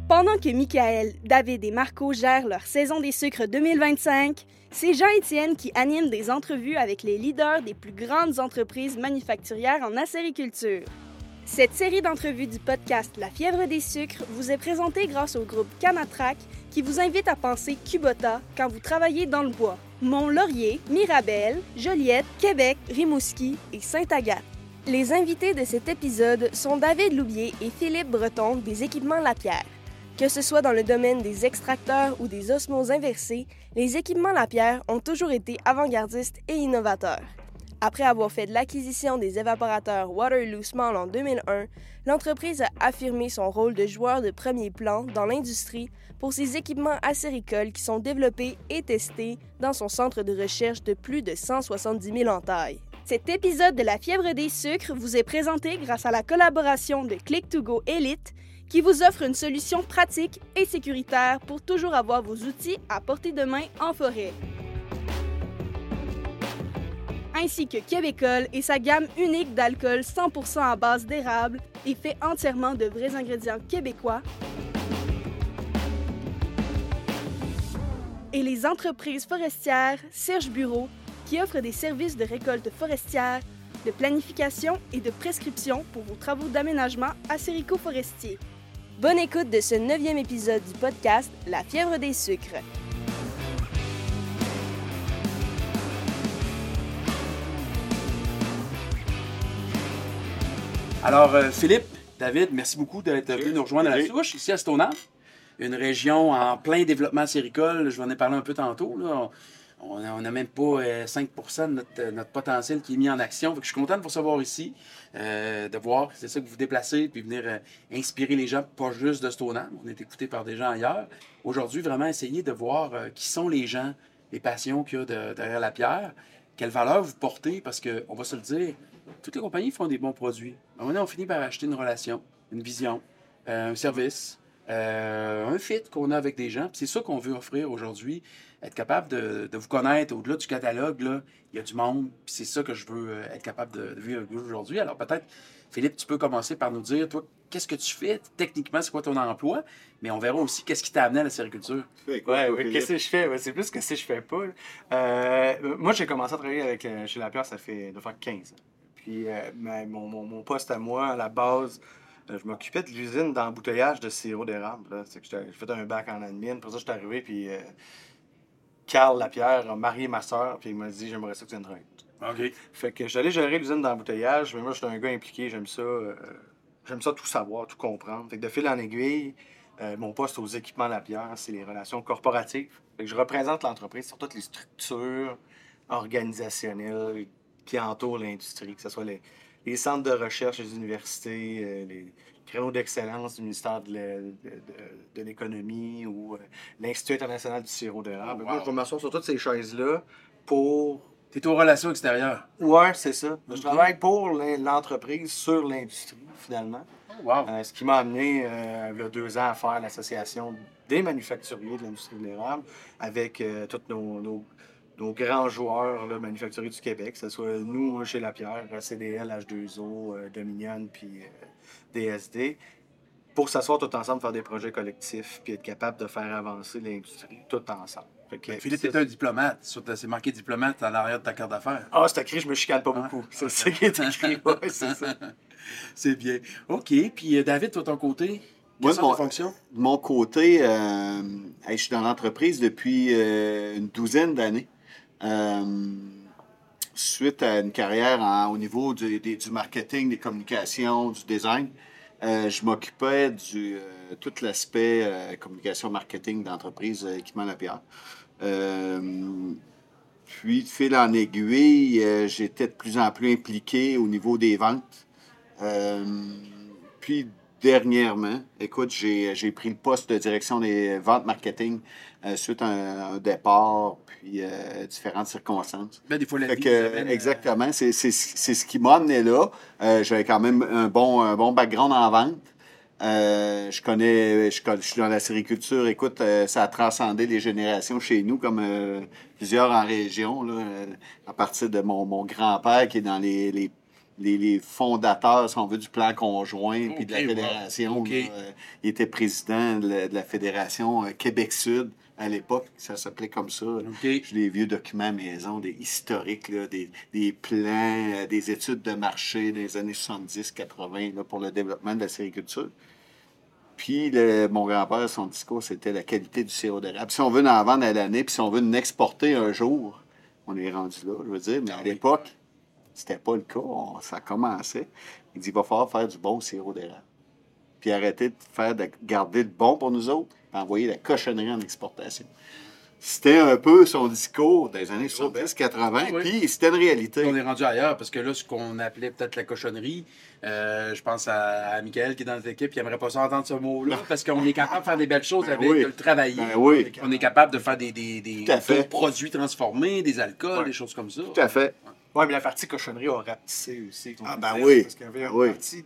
Pendant que Michael, David et Marco gèrent leur saison des sucres 2025, c'est Jean-Étienne qui anime des entrevues avec les leaders des plus grandes entreprises manufacturières en acériculture. Cette série d'entrevues du podcast La fièvre des sucres vous est présentée grâce au groupe Camatrac qui vous invite à penser Kubota quand vous travaillez dans le bois. Mont-Laurier, Mirabel, Joliette, Québec, Rimouski et Sainte-Agathe. Les invités de cet épisode sont David Loubier et Philippe Breton des Équipements Lapierre. Que ce soit dans le domaine des extracteurs ou des osmoses inversées, les Équipements Lapierre ont toujours été avant-gardistes et innovateurs. Après avoir fait de l'acquisition des évaporateurs Waterloo Small en 2001, l'entreprise a affirmé son rôle de joueur de premier plan dans l'industrie pour ses équipements acéricoles qui sont développés et testés dans son centre de recherche de plus de 170 000 en taille. Cet épisode de La fièvre des sucres vous est présenté grâce à la collaboration de Click2Go Elite qui vous offre une solution pratique et sécuritaire pour toujours avoir vos outils à portée de main en forêt. Ainsi que Québécol et sa gamme unique d'alcool 100% à base d'érable et fait entièrement de vrais ingrédients québécois. Et les entreprises forestières Serge Bureau qui offrent des services de récolte forestière, de planification et de prescription pour vos travaux d'aménagement acérico-forestier. Bonne écoute de ce 9e épisode du podcast La fièvre des sucres. Alors, Philippe, David, merci beaucoup d'être venu nous rejoindre à la souche, ici à Stoneham, une région en plein développement acéricole. Je vous en ai parlé un peu tantôt. Là. On n'a même pas 5 de notre potentiel qui est mis en action. Fait que je suis content de vous recevoir ici, de voir, c'est ça que vous déplacez, puis venir inspirer les gens, pas juste de Stoneham. On est écouté par des gens ailleurs. Aujourd'hui, vraiment essayer de voir qui sont les gens, les passions qu'il y a derrière la pierre, quelle valeur vous portez, parce qu'on va se le dire, toutes les compagnies font des bons produits. À un moment donné, on finit par acheter une relation, une vision, un service, un fit qu'on a avec des gens. Puis c'est ça qu'on veut offrir aujourd'hui, être capable de vous connaître au-delà du catalogue. Là, il y a du monde, puis c'est ça que je veux être capable de vivre avec vous aujourd'hui. Alors peut-être, Philippe, tu peux commencer par nous dire, toi, qu'est-ce que tu fais? Techniquement, c'est quoi ton emploi? Mais on verra aussi qu'est-ce qui t'a amené à la sériculture. Oui, qu'est-ce que je fais? Ouais, c'est plus que si je fais pas. Moi, j'ai commencé à travailler chez Lapierre, ça fait de faire 15 ans. Puis mon poste à moi, à la base, je m'occupais de l'usine d'embouteillage de sirop d'érable. C'est que j'ai fait un bac en admin. Pour ça, je suis arrivé, puis Carl Lapierre a marié ma soeur, puis il m'a dit « J'aimerais ça que tu viennes travailler. » OK. Fait que j'allais gérer l'usine d'embouteillage, mais moi, j'étais un gars impliqué, j'aime ça tout savoir, tout comprendre. Fait que de fil en aiguille, mon poste aux équipements Lapierre, c'est les relations corporatives. Fait que je représente l'entreprise sur toutes les structures organisationnelles qui entourent l'industrie, que ce soit les centres de recherche des universités, les créneaux d'excellence du ministère de l'économie ou l'Institut international du sirop d'érable. Moi, je vais m'asseoir sur toutes ces chaises-là pour... T'es aux relations extérieures. Ouais, c'est ça. Je travaille pour l'entreprise sur l'industrie, finalement. Wow. Ce qui m'a amené, il y a 2 ans, à faire l'association des manufacturiers de l'industrie de l'érable avec tous nos grands joueurs là, manufacturiers du Québec, que ce soit nous chez Lapierre, CDL, H2O, Dominion, puis DSD, pour s'asseoir tout ensemble, faire des projets collectifs, puis être capable de faire avancer l'industrie tout ensemble. Philippe, t'es un diplomate. C'est marqué diplomate à l'arrière de ta carte d'affaires. Ah, c'est écrit, je me chicane pas beaucoup. C'est ça qui est écrit, ouais, c'est ça. C'est bien. OK. Puis David, toi, de ton côté, quelles sont tes fonctions? De mon côté, je suis dans l'entreprise depuis une douzaine d'années. Suite à une carrière au niveau du marketing, des communications, du design, je m'occupais de tout l'aspect communication marketing d'entreprise Équipements Lapierre. Puis, de fil en aiguille, j'étais de plus en plus impliqué au niveau des ventes. Puis, dernièrement, écoute, j'ai pris le poste de direction des ventes marketing suite à un départ, puis différentes circonstances. Ben, des fois, la vie, exactement, c'est ce qui m'a amené là. J'avais quand même un bon background en vente. Je suis dans la sériculture. Écoute, ça a transcendé les générations chez nous, comme plusieurs en région, là, à partir de mon grand-père qui est dans les les fondateurs, si on veut, du plan conjoint puis de la Ok, wow. fédération. Ok. Là, il était président de la fédération Québec-Sud à l'époque. Ça s'appelait comme ça. OK. J'ai des vieux documents à maison, des historiques, là, des plans, des études de marché des années 70-80 là, pour le développement de la sériculture. Puis mon grand-père, son discours, c'était la qualité du sirop d'érable. Si on veut en vendre à l'année, puis si on veut en exporter un jour, on est rendu là, je veux dire. Mais à l'époque, c'était pas le cas. Ça commençait. Il dit, il va falloir faire du bon sirop d'érable. Puis arrêter de garder le bon pour nous autres, puis envoyer la cochonnerie en exportation. C'était un peu son discours des années 70-80, Oui. puis c'était une réalité. On est rendu ailleurs parce que là, ce qu'on appelait peut-être la cochonnerie, je pense à Michael qui est dans notre équipe, il aimerait pas ça entendre ce mot-là parce qu'on est capable de faire des belles choses avec, oui. de le travailler. Ben oui. On est capable de faire des Tout à fait. d'autres produits transformés, des alcools, Ouais. des choses comme ça. Tout à fait. Oui, mais la partie cochonnerie a rapetissé aussi. Ah, ben oui. Parce qu'il y avait une Oui. partie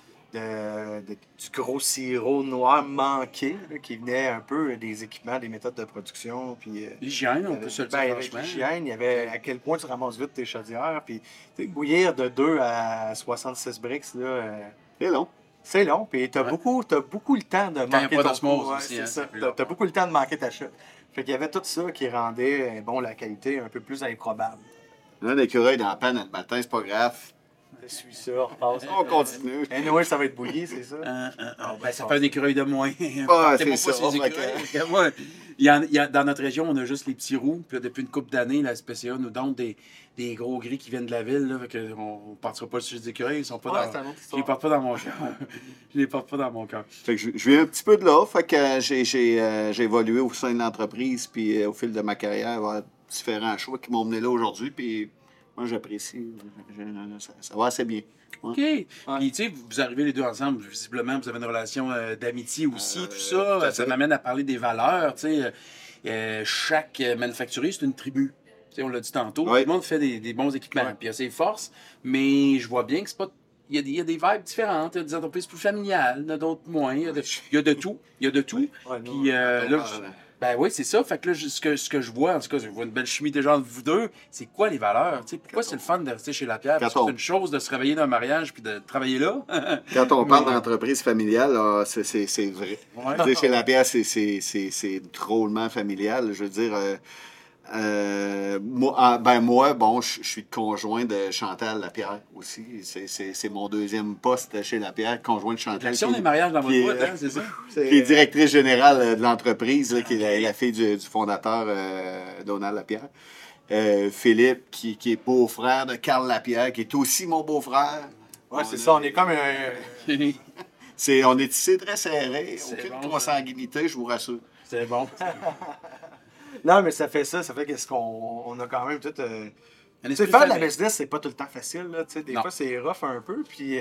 du gros sirop noir manqué, là, qui venait un peu des équipements, des méthodes de production. Puis, L'hygiène, on peut se le dire avec franchement. l'hygiène, il y avait à quel point tu ramasses vite tes chaudières. Puis, tu sais, bouillir de 2 à 66 brix, là, C'est long. c'est long. Puis, t'as beaucoup le temps de il y a manquer pas ton d'osmose coup, aussi, c'est hein, ça. c'est plus long. T'as beaucoup le temps de manquer ta chute. Fait qu'il y avait tout ça qui rendait la qualité un peu plus improbable. Là, l'écureuil dans la panne le matin, c'est pas grave. Je suis ça, repasse. On continue. Anyway, ça va être bouilli, c'est ça? Ben, ça fait un écureuil de moins. Ah, Partez-moi c'est pas ça. ces écureuils. Moi, dans notre région, on a juste les petits roux. Puis là, depuis une couple d'années, la SPCA nous donne des gros gris qui viennent de la ville. Là, fait que on ne partira pas sur les écureuils. Ils sont pas Ouais, dans... c'est une autre Je histoire. les porte pas dans mon cœur. Je les porte pas dans mon cœur. Fait que je viens un petit peu de là. Fait que j'ai évolué au sein de l'entreprise, puis au fil de ma carrière, il va y avoir différents choix qui m'ont mené là aujourd'hui. Puis moi, j'apprécie. Ça va assez bien. Ouais. OK. Puis, tu sais, vous arrivez les deux ensemble. Visiblement, vous avez une relation d'amitié aussi, tout tout à ça. fait. Ça m'amène à parler des valeurs. Tu sais, chaque manufacturier, c'est une tribu. Tu sais, on l'a dit tantôt. Ouais. Tout le monde fait des bons équipements. Ouais. Puis, il a ses forces. Mais je vois bien que c'est pas. Il y a des vibes différentes. Il y a des entreprises plus familiales, il y en a d'autres moins. Il y a de tout. Il y a de tout. Ouais, nous, Puis, on là, parle. ben oui, c'est ça. Fait que là, ce que je vois, en tout cas, je vois une belle chimie déjà entre vous deux. C'est quoi les valeurs? Tu sais, pourquoi c'est le fun de rester chez Lapierre? Parce que c'est une chose de se réveiller d'un mariage puis de travailler là. Quand on parle d'entreprise familiale, là, c'est vrai. Ouais. Tu sais, chez Lapierre, c'est drôlement familial. Je veux dire, moi, bon, je suis le conjoint de Chantal Lapierre aussi. C'est mon deuxième poste chez Lapierre, conjoint de Chantal. L'action des mariages dans qui votre est- boîte, hein, c'est ça? qui est directrice générale de l'entreprise, là, qui est la fille du fondateur Donald Lapierre. Philippe, qui est beau-frère de Carl Lapierre, qui est aussi mon beau-frère. Ouais, c'est ça, on est comme un. On est tissé très serré, C'est aucune bon, ça. consanguinité, je vous rassure. C'est bon. Non, mais ça fait qu'est-ce qu'on on a quand même tout. Un Tu sais, esprit faire de la famille. business, c'est pas tout le temps facile, là. Tu sais, des Non. fois, c'est rough un peu, puis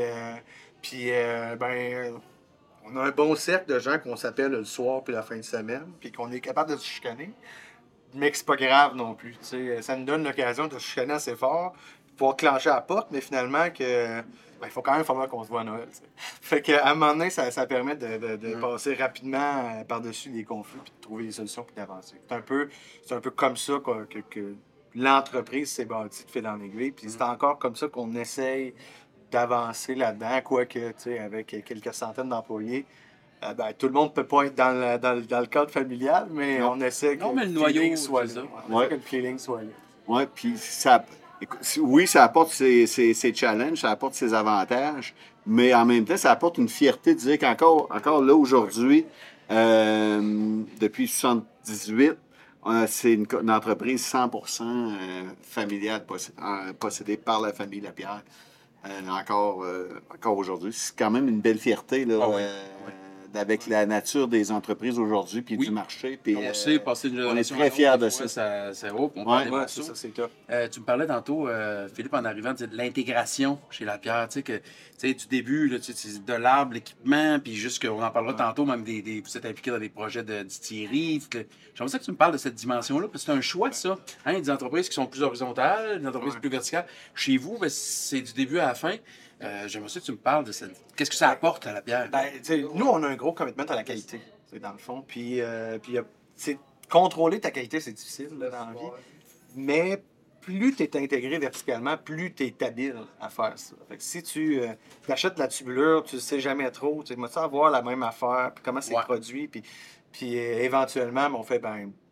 on a un bon cercle de gens qu'on s'appelle le soir puis la fin de semaine, puis qu'on est capable de se chicaner, mais que c'est pas grave non plus. Tu sais, ça nous donne l'occasion de se chicaner assez fort, de pouvoir clencher à la porte, mais finalement que il faut quand même falloir qu'on se voit à Noël. Tu sais. Fait qu'à un moment donné, ça permet de passer rapidement par-dessus les conflits, puis de trouver des solutions, puis d'avancer. C'est un peu comme ça que l'entreprise s'est bâtie de fil en aiguille, puis c'est encore comme ça qu'on essaye d'avancer là-dedans, quoique, tu sais, avec quelques centaines d'employés, tout le monde peut pas être dans le cadre familial, mais Non. on essaie que Non, mais le feeling noyau, soit c'est là. ça. On essaie Ouais. que le feeling soit là. Oui, puis ça. Écoute, oui, ça apporte ses challenges, ça apporte ses avantages, mais en même temps, ça apporte une fierté de dire encore là, aujourd'hui, depuis 1978, c'est une entreprise 100% familiale, possédée par la famille Lapierre. Encore aujourd'hui. C'est quand même une belle fierté, là, Ah oui, avec la nature des entreprises aujourd'hui, puis Oui. du marché. Puis, On sait, passer une on est génération très à l'autre, fiers des de fois, ça. Ça on Ouais. parle des Ouais, morceaux. c'est ça, c'est top. Tu me parlais tantôt, Philippe, en arrivant, de l'intégration chez Lapierre, tu sais, du début, là, tu sais, de l'arbre, l'équipement, puis juste qu'on en parlera tantôt, même vous êtes impliqué dans des projets de distillerie. J'aimerais ça que tu me parles de cette dimension-là, parce que c'est un choix, ça. Hein, des entreprises qui sont plus horizontales, des entreprises plus verticales. Chez vous, ben, c'est du début à la fin. J'aimerais ça que tu me parles de cette... Qu'est-ce que ça apporte à Lapierre? Tu sais, nous, on a un gros commitment à la qualité, c'est dans le fond. Puis contrôler ta qualité, c'est difficile là, dans la vie. Mais plus tu es intégré verticalement, plus tu es habile à faire ça. Fait que si tu achètes de la tubulure, tu ne sais jamais trop, tu vas avoir la même affaire, puis comment c'est produit, puis éventuellement, on fait,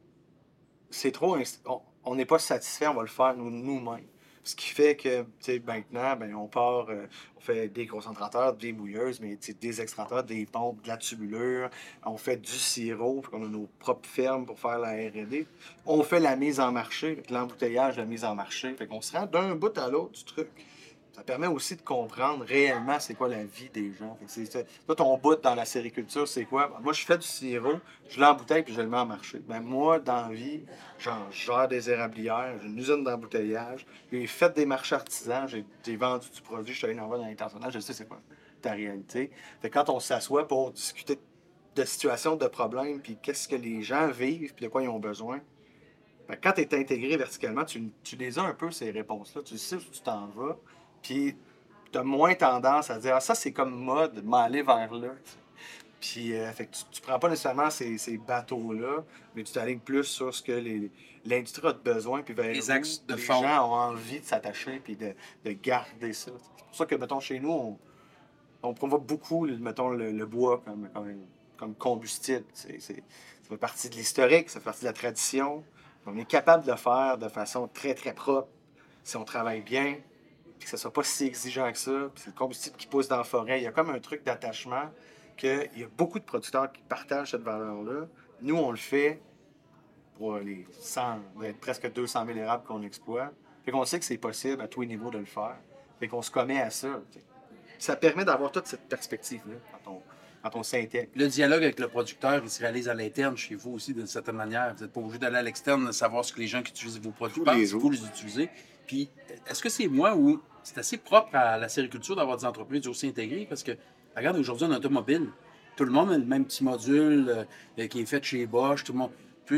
c'est trop, on n'est pas satisfait, on va le faire nous-mêmes. Ce qui fait que, maintenant, on part, on fait des concentrateurs, des bouilleuses, mais des extracteurs, des pompes, de la tubulure. On fait du sirop, puis on a nos propres fermes pour faire la R&D. On fait la mise en marché, avec l'embouteillage, la mise en marché. Fait qu'on se rend d'un bout à l'autre du truc. Ça permet aussi de comprendre réellement c'est quoi la vie des gens. Toi, ton bout dans la sériculture, c'est quoi? Moi, je fais du sirop, je l'embouteille puis je le mets en marché. Moi, dans la vie, je gère des érablières, j'ai une usine d'embouteillage, j'ai fait des marchés artisans, j'ai vendu du produit, je suis allé en vendre dans l'international, je sais c'est quoi ta réalité. Fait que quand on s'assoit pour discuter de situations, de problèmes, puis qu'est-ce que les gens vivent, puis de quoi ils ont besoin, quand tu es intégré verticalement, tu les as un peu, ces réponses-là. Tu sais où tu t'en vas. Puis, tu as moins tendance à dire, ça, c'est comme mode, m'aller vers là. Puis, fait que tu prends pas nécessairement ces bateaux-là, mais tu t'alignes plus sur ce que l'industrie a de besoin, puis vers les axes de les fond. gens ont envie de s'attacher, puis de garder ça. C'est pour ça que, mettons, chez nous, on promouvoit beaucoup, mettons, le bois comme combustible. Ça fait partie de l'historique, ça fait partie de la tradition. On est capable de le faire de façon très, très propre si on travaille bien, que ce soit pas si exigeant que ça, puis c'est le combustible qui pousse dans la forêt. Il y a comme un truc d'attachement qu'il y a beaucoup de producteurs qui partagent cette valeur-là. Nous, on le fait pour les 100, presque 200 000 érables qu'on exploite. Fait qu'on sait que c'est possible à tous les niveaux de le faire. Fait qu'on se commet à ça. Ça permet d'avoir toute cette perspective-là quand on s'intègre. Le dialogue avec le producteur, il se réalise à l'interne chez vous aussi, d'une certaine manière. Vous n'êtes pas obligé d'aller à l'externe, de savoir ce que les gens qui utilisent vos produits pensent, vous les utilisez. Puis, est-ce que c'est moi ou c'est assez propre à la sériculture d'avoir des entreprises aussi intégrées? Parce que, regarde, aujourd'hui, en automobile, tout le monde a le même petit module qui est fait chez Bosch, tout le monde. Puis,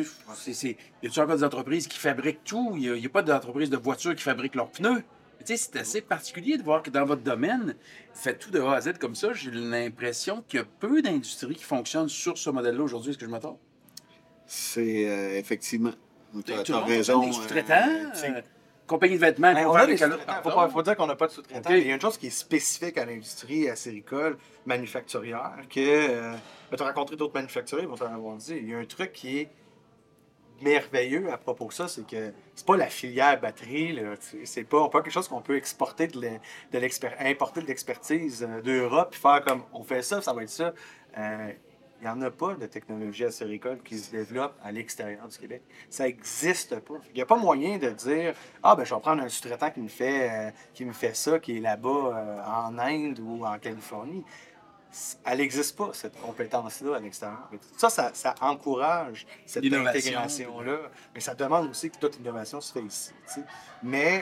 y a-t-il encore des entreprises qui fabriquent tout? Il n'y a pas d'entreprises de voitures qui fabriquent leurs pneus. Tu sais, c'est assez particulier de voir que dans votre domaine, vous faites tout de A à Z comme ça. J'ai l'impression qu'il y a peu d'industries qui fonctionnent sur ce modèle-là aujourd'hui. Est-ce que je me trompe? C'est effectivement. Tu as raison. Des sous-traitants, compagnie de vêtements. Il faut dire qu'on n'a pas de sous-traitants. Okay. Il y a une chose qui est spécifique à l'industrie acéricole manufacturière que tu as rencontré d'autres manufacturiers, ils vont t'en avoir dit. Il y a un truc qui est merveilleux à propos de ça, c'est que c'est pas la filière batterie, là, c'est pas quelque chose qu'on peut exporter importer de l'expertise d'Europe et faire comme on fait ça, ça va être ça. Il n'y en a pas de technologie acéricole qui se développe à l'extérieur du Québec. Ça n'existe pas. Il n'y a pas moyen de dire je vais prendre un sous-traitant qui me fait ça, qui est là-bas en Inde ou en Californie. Elle n'existe pas, cette compétence-là, à l'extérieur. Ça encourage cette intégration-là. Mais ça demande aussi que toute l'innovation se fait ici. T'sais. Mais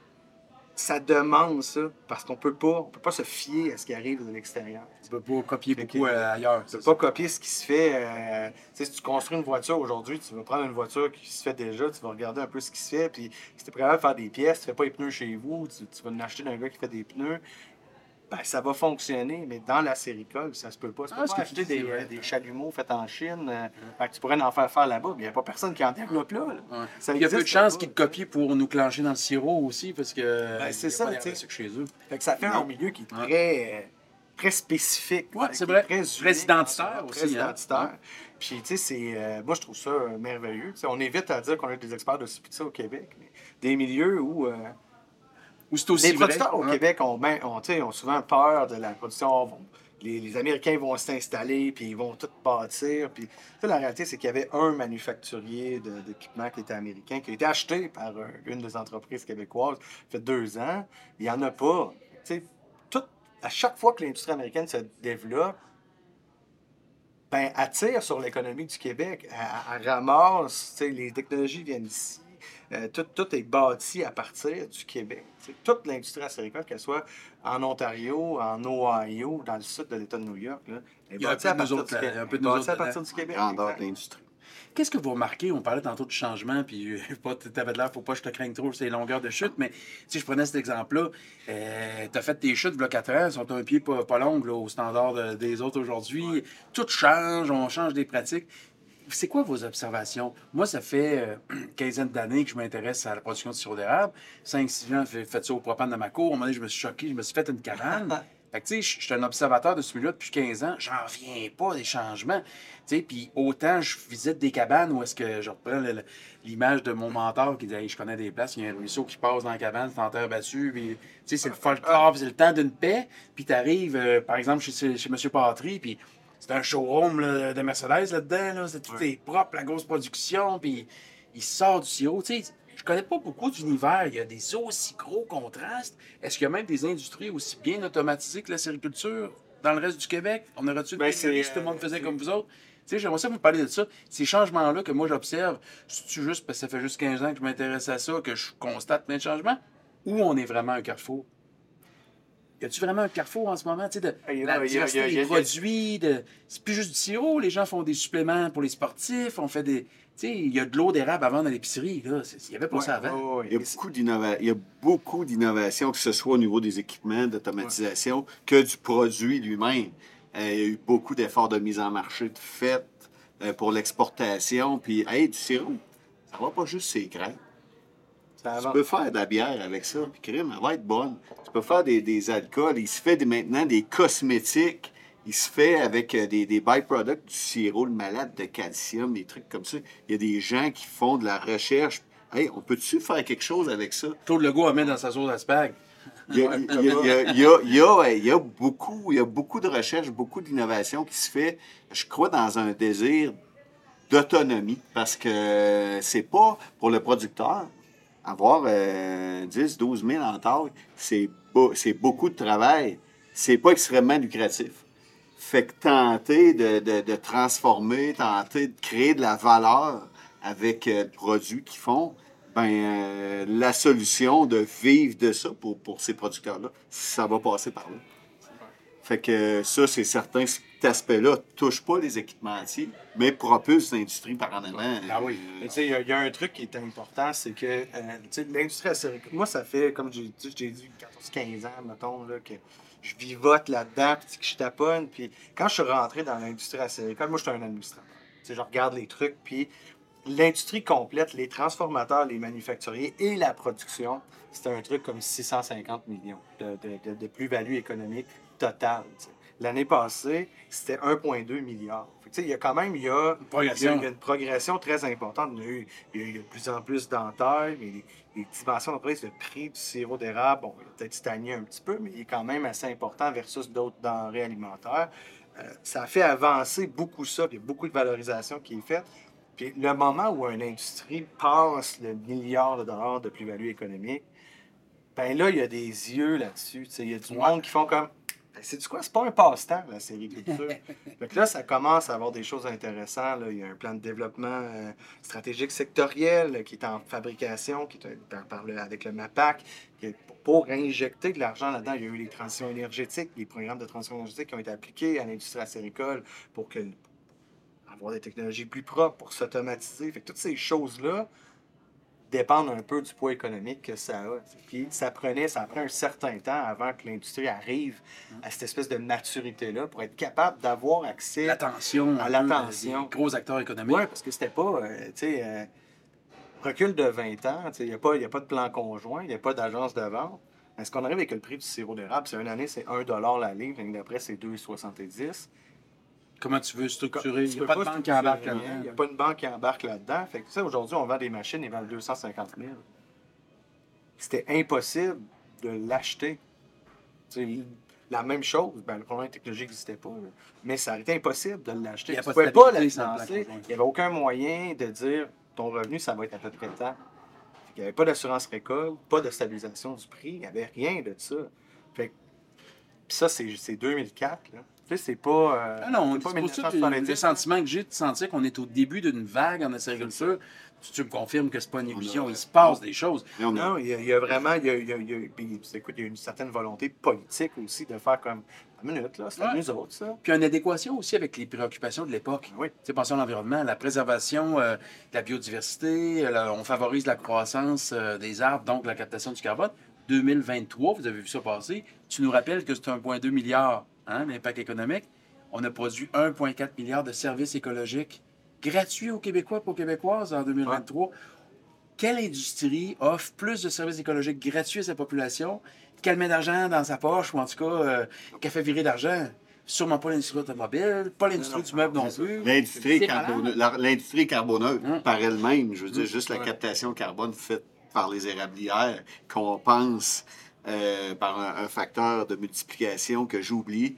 ça demande ça, parce qu'on peut pas se fier à ce qui arrive de l'extérieur. Tu peux pas copier beaucoup ailleurs. Tu peux pas copier ce qui se fait. Si tu construis une voiture aujourd'hui, tu vas prendre une voiture qui se fait déjà, tu vas regarder un peu ce qui se fait, puis si tu es prêt à faire des pièces, tu fais pas les pneus chez vous, tu vas en acheter d'un gars qui fait des pneus. Ça va fonctionner, mais dans la séricole, ça se peut pas. Tu peux pas acheter des chalumeaux faits en Chine. Tu pourrais en faire là-bas, mais il n'y a pas personne qui en développe là. Ouais. Il y a peu de chances qu'ils te copient pour nous clencher dans le sirop aussi, parce que c'est ça, tu sais. Chez eux. Fait que ça fait un milieu qui est très spécifique. Oui, c'est vrai. Très identitaire aussi. Très identitaire. Puis, tu sais, moi, je trouve ça merveilleux. T'sais, on évite à dire qu'on a des experts de pizza au Québec, mais des milieux où... les producteurs au Québec ont souvent peur de la production. Les Américains vont s'installer, puis ils vont tout bâtir. Puis, la réalité, c'est qu'il y avait un manufacturier d'équipement qui était américain, qui a été acheté par une des entreprises québécoises, il fait 2 ans. Il n'y en a pas. À chaque fois que l'industrie américaine se développe, elle tire sur l'économie du Québec. Elle ramasse, les technologies viennent d'ici. Tout est bâti à partir du Québec. Toute l'industrie acéricole, qu'elle soit en Ontario, en Ohio, dans le sud de l'État de New York, là, elle est bâtie à partir du Québec. Grandeur de l'industrie. Qu'est-ce que vous remarquez? On parlait tantôt du changement, puis tu avais de l'air, faut pas que je te craigne trop sur les longueurs de chute, mais si je prenais cet exemple-là, tu as fait tes chutes, il y a 4 ans, elles sont un pied pas long là, au standard des autres aujourd'hui. Tout change, on change des pratiques. c'est quoi vos observations? Moi, ça fait une quinzaine d'années que je m'intéresse à la production de sirop d'érable. 5-6 ans, j'ai fait ça au propane de ma cour. À un moment donné, je me suis choqué, je me suis fait une cabane. Fait que, tu sais, je suis un observateur de ce milieu depuis 15 ans. J'en reviens pas des changements. Tu sais, puis autant je visite des cabanes où est-ce que je reprends l'image de mon mentor qui dit hey, je connais des places, il y a un ruisseau qui passe dans la cabane, c'est en terre battue. Puis, tu sais, c'est le folklore, puis c'est le temps d'une paix. Puis tu arrives, par exemple, chez M. Patry, puis c'est un showroom là, de Mercedes là-dedans. Là, tout est propre, la grosse production. Puis il sort du sirop. Tu sais, je connais pas beaucoup d'univers. Il y a des aussi gros contrastes. Est-ce qu'il y a même des industries aussi bien automatisées que la sériculture dans le reste du Québec? On aurait-tu une technologie si tout le monde faisait comme vous autres? Tu sais, j'aimerais ça vous parler de ça. Ces changements-là que moi j'observe, c'est juste parce que ça fait juste 15 ans que je m'intéresse à ça, que je constate plein de changements, ou on est vraiment un carrefour? Y a-tu vraiment un carrefour en ce moment, tu sais, de la diversité des produits, c'est plus juste du sirop, les gens font des suppléments pour les sportifs, on fait des... Tu sais, il y a de l'eau d'érable à vendre à l'épicerie, là. Il y avait pas ça avant. Il y a beaucoup d'innovations, que ce soit au niveau des équipements d'automatisation que du produit lui-même. Il y a eu beaucoup d'efforts de mise en marché de fait pour l'exportation. Puis, hey, du sirop, ça va pas juste ses grains. Tu peux faire de la bière avec ça, puis crème, elle va être bonne. Tu peux faire des alcools. Il se fait maintenant des cosmétiques. Il se fait avec des byproducts du sirop, le malade de calcium, des trucs comme ça. Il y a des gens qui font de la recherche. Hey, on peut-tu faire quelque chose avec ça? Claude Legault a mis dans sa sauce à spag. Il y a beaucoup de recherches, beaucoup d'innovation qui se fait, je crois, dans un désir d'autonomie. Parce que c'est pas pour le producteur. Avoir 10, 12 000 en taille, c'est beaucoup de travail. C'est pas extrêmement lucratif. Fait que tenter de transformer, tenter de créer de la valeur avec le produit qu'ils font, la solution de vivre de ça pour ces producteurs-là, ça va passer par là. Fait que ça, c'est certain, cet aspect-là touche pas les équipementiers, mais propulse l'industrie par en avant. Ah oui. Tu sais, il y a un truc qui est important, c'est que l'industrie acéricole, moi, ça fait, comme j'ai dit, 14-15 ans, mettons, là, que je vivote là-dedans, puis que je taponne. Puis quand je suis rentré dans l'industrie acéricole, moi, je suis un administrateur. Tu sais, je regarde les trucs, puis l'industrie complète, les transformateurs, les manufacturiers et la production, c'était un truc comme 650 millions de plus-value économique totale. T'sais. L'année passée, c'était 1,2 milliard. Il y a quand même une progression très importante. Il y a eu de plus en plus d'entailles, mais les dimensions d'entreprise, le prix du sirop d'érable, bon, il a peut-être stagné un petit peu, mais il est quand même assez important versus d'autres denrées alimentaires. Ça a fait avancer beaucoup ça, puis il y a beaucoup de valorisation qui est faite. Puis le moment où une industrie passe le milliard de dollars de plus-value économique, ben là, il y a des yeux là-dessus. Il y a du monde qui font comme... C'est-tu quoi? C'est pas un passe-temps, la sériculture. Donc là, ça commence à avoir des choses intéressantes. Là. Il y a un plan de développement stratégique sectoriel qui est en fabrication, qui est avec le MAPAC, pour injecter de l'argent là-dedans. Il y a eu les transitions énergétiques, les programmes de transition énergétique qui ont été appliqués à l'industrie acéricole pour avoir des technologies plus propres, pour s'automatiser. Fait que toutes ces choses-là dépendent un peu du poids économique que ça a. Puis ça prend un certain temps avant que l'industrie arrive à cette espèce de maturité-là pour être capable d'avoir accès à l'attention des gros acteurs économiques. Oui, parce que c'était pas, recul de 20 ans, il n'y a pas de plan conjoint, il n'y a pas d'agence de vente. Est-ce qu'on arrive avec le prix du sirop d'érable? C'est une année, c'est 1$ la livre, l'année d'après, c'est 2,70$. Comment tu veux structurer? Il n'y a pas de banque qui embarque là-dedans. Il n'y a pas de banque qui embarque là-dedans. Fait que ça, aujourd'hui, on vend des machines, ils valent 250 000. C'était impossible de l'acheter. La même chose, le problème technologique n'existait pas. Là. Mais ça aurait été impossible de l'acheter. Tu ne pouvais pas la financer. Il n'y avait aucun moyen de dire ton revenu, ça va être à peu près tant. Il n'y avait pas d'assurance récolte, pas de stabilisation du prix, il n'y avait rien de ça. Fait que, puis ça, c'est 2004. Là. C'est pas. Non, c'est pour ça que le sentiment que j'ai de sentir qu'on est au début d'une vague en acériculture. Tu me confirmes que c'est pas une illusion, il se passe des choses. Non, il y a vraiment. Il y a une certaine volonté politique aussi de faire comme. Une minute, là, c'est nous autres, ça. Puis une adéquation aussi avec les préoccupations de l'époque. Oui. Tu sais, pensons à l'environnement, la préservation de la biodiversité, on favorise la croissance des arbres, donc la captation du carbone. 2023, vous avez vu ça passer. Tu nous rappelles que c'est 1,2 milliard. L'impact économique, on a produit 1,4 milliard de services écologiques gratuit aux Québécois et aux Québécoises en 2023. Quelle industrie offre plus de services écologiques gratuits à sa population qu'elle met d'argent dans sa poche, ou en tout cas, qu'elle fait virer d'argent? Sûrement pas l'industrie automobile, pas l'industrie du meuble non plus. L'industrie carboneutre, par elle-même, je veux dire, juste la captation carbone faite par les érablières, qu'on pense par un facteur de multiplication que j'oublie,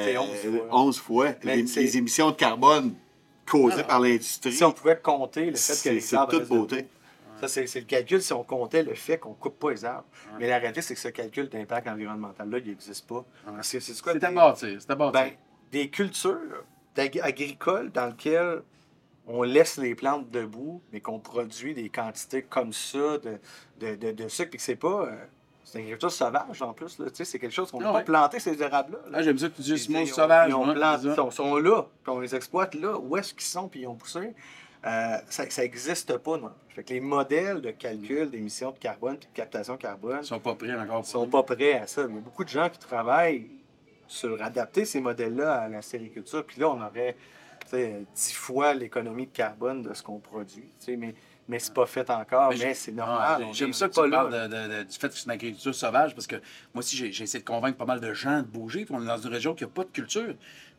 11 fois. Les émissions de carbone causées par l'industrie. Si on pouvait compter le fait que les arbres... C'est toute beauté. Ça, c'est le calcul si on comptait le fait qu'on ne coupe pas les arbres. Mais la réalité, c'est que ce calcul d'impact environnemental-là, il n'existe pas. C'est à bâtir. Des cultures agricoles dans lesquelles on laisse les plantes debout, mais qu'on produit des quantités comme ça de sucre, puis que c'est pas... c'est une agriculture sauvage, en plus. Là. C'est quelque chose qu'on n'a pas planté, ces érables-là. J'aime ça que tu dises ce mot sauvage. Ils sont là, puis on les exploite là. Où est-ce qu'ils sont, puis ils ont poussé? Ça n'existe pas, non. Fait que les modèles de calcul d'émissions de carbone et de captation carbone... Ils sont pas prêts encore. Ils sont pas prêts à ça. Mais beaucoup de gens qui travaillent sur adapter ces modèles-là à la sériculture. Puis là, on aurait 10 fois l'économie de carbone de ce qu'on produit. Mais c'est pas fait encore, mais c'est normal. J'aime ça que tu parles du fait que c'est une agriculture sauvage, parce que moi aussi, j'ai essayé de convaincre pas mal de gens de bouger. Puis on est dans une région qui n'a pas de culture.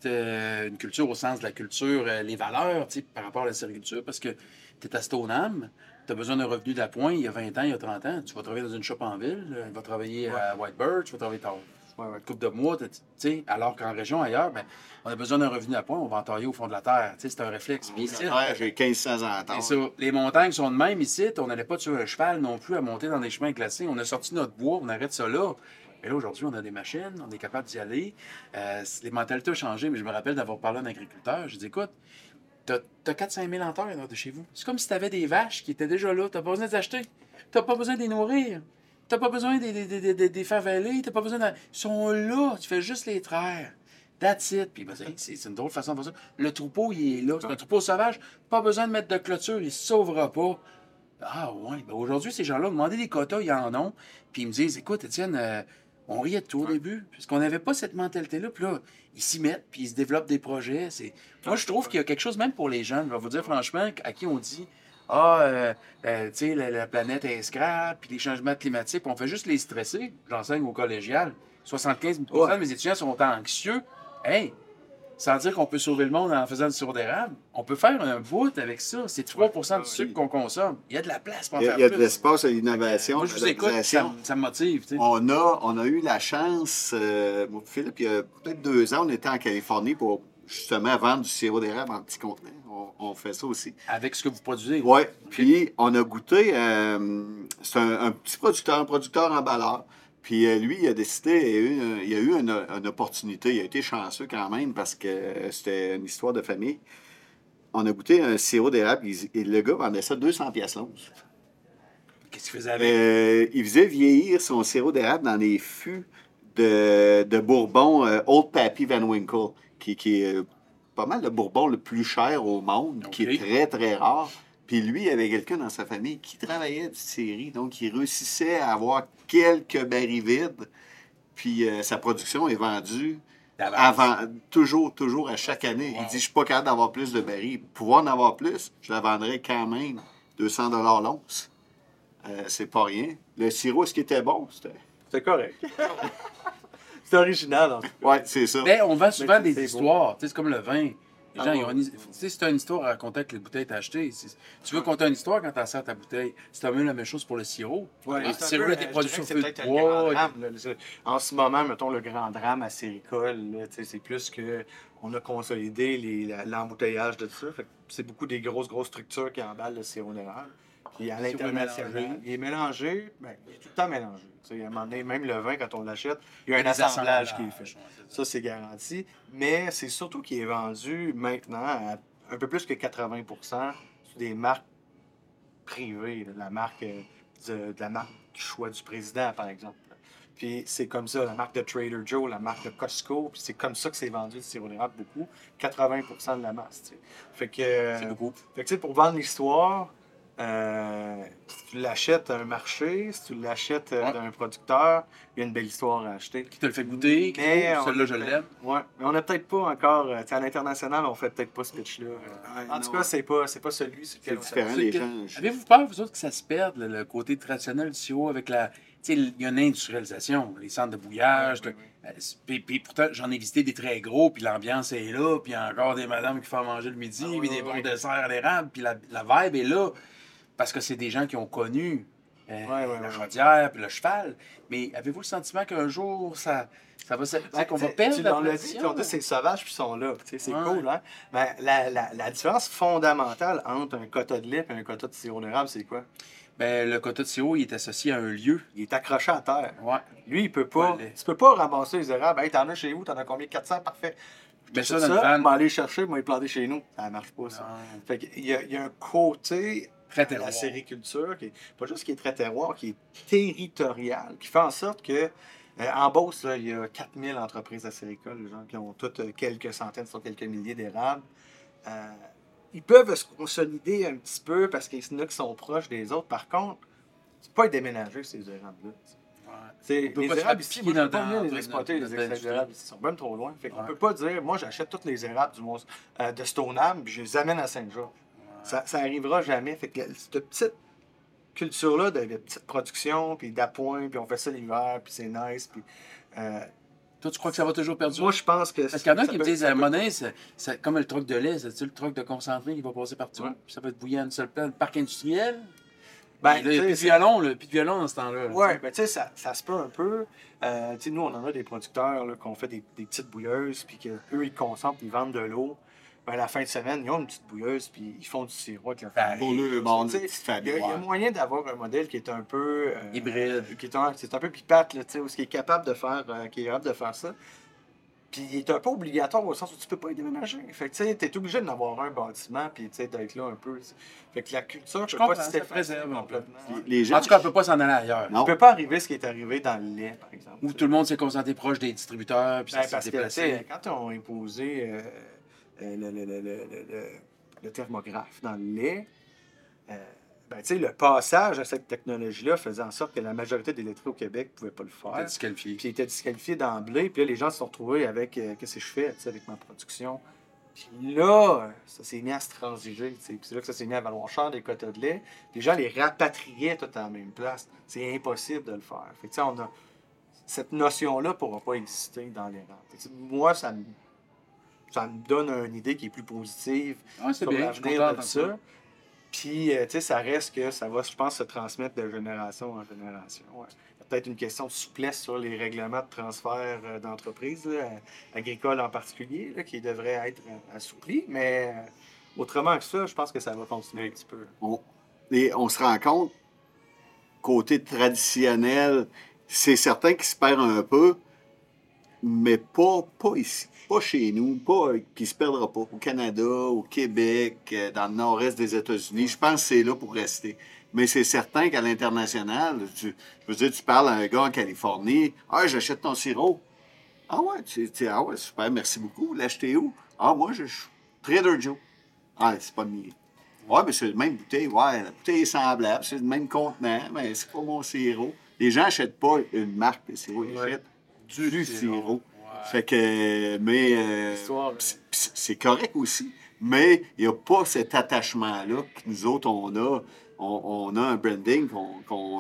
Une culture au sens de la culture, les valeurs par rapport à la sériculture, parce que tu es à Stoneham, tu as besoin d'un revenu d'appoint il y a 20 ans, il y a 30 ans. Tu vas travailler dans une shop en ville, tu vas travailler à White Bird, tu vas travailler une couple de mois, alors qu'en région ailleurs, on a besoin d'un revenu d'appoint, on va entailler au fond de la terre. C'est un réflexe. J'ai 1500 ans à attendre. Les montagnes sont de même ici. On n'allait pas tuer un cheval non plus à monter dans des chemins glacés. On a sorti notre bois, on arrête ça là. Et là, aujourd'hui, on a des machines, on est capable d'y aller. Les mentalités ont changé, mais je me rappelle d'avoir parlé à un agriculteur. Je dis, écoute, t'as 4-5 000 hectares de chez vous. C'est comme si tu avais des vaches qui étaient déjà là. Tu n'as pas besoin de les acheter. Tu n'as pas besoin de les nourrir. Tu n'as pas besoin de les faire valer. Tu n'as pas besoin de... Ils sont là. Tu fais juste les traire. That's it. Puis c'est une drôle de façon de faire ça. Le troupeau, il est là. C'est un troupeau sauvage. Pas besoin de mettre de clôture. Il ne se sauvera pas. Ah ouais. Aujourd'hui, ces gens-là ont demandé des quotas. Ils en ont. Puis ils me disent, écoute, Étienne... on riait de tout au début, parce qu'on n'avait pas cette mentalité-là. Puis là, ils s'y mettent, puis ils se développent des projets. Moi, je trouve qu'il y a quelque chose, même pour les jeunes, je vais vous dire franchement, à qui on dit « Ah, tu sais, la planète est scrap, puis les changements climatiques, on fait juste les stresser. » J'enseigne au collégial. 75% de mes étudiants sont anxieux. Hey! Sans dire qu'on peut sauver le monde en faisant du sirop d'érable, on peut faire un voûte avec ça. C'est 3 % du sucre qu'on consomme. Il y a de la place pour en faire plus. Il y a de l'espace à l'innovation. Moi, je vous écoute, ça me motive. T'sais. On a eu la chance, moi et Philippe, il y a peut-être 2 ans, on était en Californie pour justement vendre du sirop d'érable en petits contenants. On fait ça aussi. Avec ce que vous produisez. Oui. Puis on a goûté, c'est un petit producteur emballeur. Puis lui, il a décidé, il a eu une opportunité. Il a été chanceux quand même parce que c'était une histoire de famille. On a goûté un sirop d'érable et le gars vendait ça 200 pièces l'once. Qu'est-ce qu'il faisait avec? Il faisait vieillir son sirop d'érable dans des fûts de bourbon Old Pappy Van Winkle, qui est pas mal le bourbon le plus cher au monde, qui est très, très rare. Puis lui, il y avait quelqu'un dans sa famille qui travaillait à distillerie, donc il réussissait à avoir quelques barils vides. Puis sa production est vendue toujours à chaque année. Wow. Il dit, je suis pas capable d'avoir plus de barils. Pouvoir en avoir plus, je la vendrais quand même 200 $ l'once. C'est pas rien. Le sirop, est-ce qu'il était bon? C'était correct. C'est original, en tout cas. Oui, c'est ça. Mais on vend souvent des histoires. C'est comme le vin. Les gens, si tu as une histoire à raconter avec les bouteilles que tu as achetées, tu veux conter une histoire quand tu as ta bouteille. C'est un peu la même chose pour le sirop. Ouais, le sirop a été produit sur feu de bois. En ce moment, mettons, le grand drame à Séricole, c'est plus que on a consolidé l'embouteillage de tout ça. C'est beaucoup des grosses structures qui emballent le sirop d'érable. Puis à l'international, il est mélangé, il est tout le temps mélangé. À un moment donné, même le vin, quand on l'achète, il y a un assemblage qui est fait. Ça, c'est garanti. Mais c'est surtout qu'il est vendu maintenant à un peu plus que 80% sur des marques privées, de la marque choix du président, par exemple. Puis c'est comme ça, la marque de Trader Joe, la marque de Costco, puis c'est comme ça que c'est vendu le sirop d'érable beaucoup. 80% de la masse, tu sais. Fait que... c'est beaucoup. Fait que, tu sais, pour vendre l'histoire... si tu l'achètes à un marché, si tu l'achètes d'un producteur, il y a une belle histoire à acheter. Qui te le fait goûter? Celui-là, je l'aime. Ouais, mais on n'a peut-être pas encore... à l'international, on fait peut-être pas ce pitch-là. En tout cas, c'est pas celui sur lequel C'est différent, les gens. Avez-vous peur, vous autres, que ça se perde, le côté traditionnel du sirop avec la... Tu sais, il y a une industrialisation, les centres de bouillage. Puis pourtant, j'en ai visité des très gros, puis l'ambiance est là, puis il y a encore des madames qui font manger le midi, puis des bons desserts à l'érable, puis la vibe est là. Parce que c'est des gens qui ont connu la chaudière, puis le cheval. Mais avez-vous le sentiment qu'un jour, ça va qu'on va perdre tu la l'as dit, tradition? puis on dit c'est sauvage, puis ils sont là. C'est Ouais. cool, hein? Mais la différence fondamentale entre un quota de lait et un quota de sirop d'érable, c'est quoi? Ben, le quota de sirop, il est associé à un lieu. Il est accroché à terre. Ouais. Lui, il peut pas. Ouais, Tu peux pas ramasser les érables. Hey, t'en as chez vous, t'en as combien? 400, parfait. Mais Tout ça, dans le van, m'en aller chercher, moi, les planter chez nous. Ça marche pas, ça. Non. Fait qu'il y a un côté Très à terroir. la sériculture, qui est, pas juste qui est très terroir, qui est territorial, qui fait en sorte que en Beauce, là, il y a 4000 entreprises acéricoles, les gens qui ont toutes quelques centaines, sur quelques milliers d'érables. Ils peuvent se consolider un petit peu parce qu'il y en a qui sont proches des autres. Par contre, c'est pas déménager ces érables-là. On peut Les pas se érables faire ici, moi, je peux pas piquer venir dans les exploiter, notre les extraits industrie. d'érables ici. Ils sont même trop loin. Fait qu'on Ouais. peut pas dire, moi, j'achète tous les érables de Stoneham, puis je les amène à Saint-Jean. Ça arrivera jamais. Fait que cette petite culture-là de petite production, puis d'appoint, puis on fait ça l'hiver, puis c'est nice. Puis, Toi, tu crois que ça va toujours perdurer? moi, je pense que... Parce qu'il y en a ça qui me peut- disent, ça à un peut- moment donné, c'est comme le troc de lait, c'est-tu le troc de concentré qui va passer partout? Ouais. Puis ça peut être bouilli à une seule place. Le parc industriel? Ben, il y a plus de tu sais, violon, là, plus de violon dans ce temps-là. là. Ouais, ben tu sais, ça se peut un peu. Tu sais, nous, on en a des producteurs là, qui ont fait des petites bouilleuses, puis qu'eux, ils concentrent, ils vendent de l'eau. Ben, la fin de semaine, ils ont une petite bouilleuse, puis ils font du sirop avec leur Ben, Pour le monde, Tu sais, petite famille. Il y a moyen d'avoir un modèle qui est un peu... Hybride. C'est un peu pipate, là, tu sais, où qui est capable de faire, ça. Puis il est un peu obligatoire au sens où tu peux pas y déménager. Fait que tu sais, t'es obligé d'en avoir un bâtiment, puis tu sais, d'être là un peu. Fait que la culture, Je peut pas comprends, se ça défaire préserve un peu. complètement. Les gens, En tout cas, on ne peut pas s'en aller ailleurs. non. Tu peux pas arriver ce qui est arrivé dans le lait, par exemple. Où tout le monde s'est concentré proche des distributeurs, puis Ben, ça parce s'est que, tu déplacé. sais, quand ils ont imposé le thermographe dans le lait, ben, tu sais, le passage à cette technologie-là faisait en sorte que la majorité des laiteries au Québec ne pouvaient pas le On faire. est disqualifié. Puis ils étaient disqualifiés d'emblée. Puis là, les gens se sont retrouvés avec qu'est-ce que je fais tu sais, avec ma production. Puis là, ça s'est mis à se transiger. Tu sais. Puis c'est là que ça s'est mis à valoir cher des quotas de lait. Puis les gens les rapatriaient tout à la même place. C'est impossible de le faire. Fait que, tu sais, on a cette notion-là ne pourra pas exister dans les rangs. Fait que, moi, ça me donne une idée qui est plus positive Ah, c'est sur bien, je suis l'avenir content de d'entendre ça. Puis, tu sais, ça reste que ça va, je pense, se transmettre de génération en génération. Ouais. Il y a peut-être une question de souplesse sur les règlements de transfert d'entreprise, là, agricoles en particulier, là, qui devraient être assouplis. Mais autrement que ça, je pense que ça va continuer un petit peu. On se rend compte, côté traditionnel, c'est certain qu'il se perd un peu, mais pas ici. Pas chez nous, puis il se perdra pas. Au Canada, au Québec, dans le nord-est des États-Unis, je pense que c'est là pour rester. Mais c'est certain qu'à l'international, je veux dire, tu parles à un gars en Californie, « Ah, j'achète ton sirop. »« Ah ouais, ah ouais, super, merci beaucoup. L'acheter où? »« Ah, moi, je suis Trader Joe. »« Ah, c'est pas le mien. »« Ouais, mais c'est la même bouteille. Ouais, la bouteille est semblable, c'est le même contenant, mais c'est pas mon sirop. » Les gens n'achètent pas une marque de sirop, ils achètent du sirop. Fait que, mais L'histoire, c'est correct aussi, mais il n'y a pas cet attachement-là que nous autres, on a. On a un branding qu'on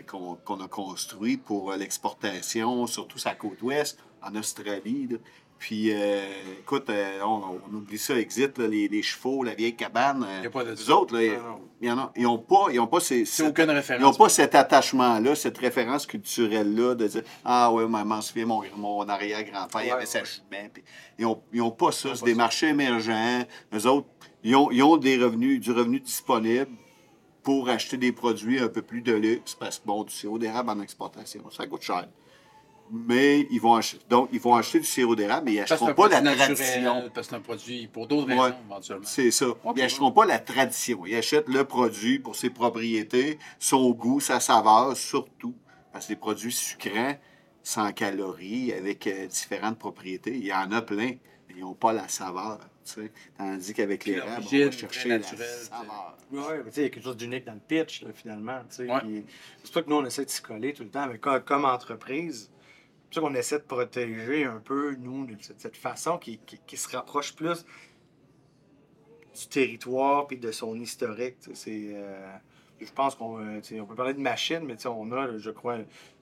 a construit pour l'exportation, surtout sur la côte ouest, en Australie. Là. Puis, écoute, on oublie ça, Exit, là, les chevaux, la vieille cabane. Il y a pas de Nous ça. autres, là, ils n'ont pas C'est aucune référence. ils n'ont pas cet attachement-là, cette référence culturelle-là de dire « Ah oui, je m'en souviens, mon arrière-grand-père, il avait sa jument. » Ils n'ont pas ça. C'est des marchés émergents. Eux autres, ils ont du revenu disponible pour acheter des produits un peu plus de luxe parce que, bon, du sirop d'érable en exportation, ça coûte cher. Mais ils vont acheter du sirop d'érable, mais ils Parce que c'est n'achèteront un pas la produit naturel, tradition. parce que c'est un produit pour d'autres Ouais. raisons, éventuellement. C'est ça. Ils n'achèteront pas la tradition. Ils achètent le produit pour ses propriétés, son goût, sa saveur, surtout. Parce que les produits sucrants, sans calories, avec différentes propriétés, il y en a plein, mais ils n'ont pas la saveur. tu sais. Tandis qu'avec les rables, on l'origine, va chercher la naturelle, saveur. Oui, mais tu sais, il y a quelque chose d'unique dans le pitch, là, finalement. Tu sais, Ouais. puis c'est pour ça que nous, on essaie de s'y coller tout le temps, mais comme entreprise, c'est pour ça qu'on essaie de protéger un peu, nous, de cette façon qui se rapproche plus du territoire puis de son historique. Tu sais, je pense on peut parler de machine, mais tu sais, on a, je crois,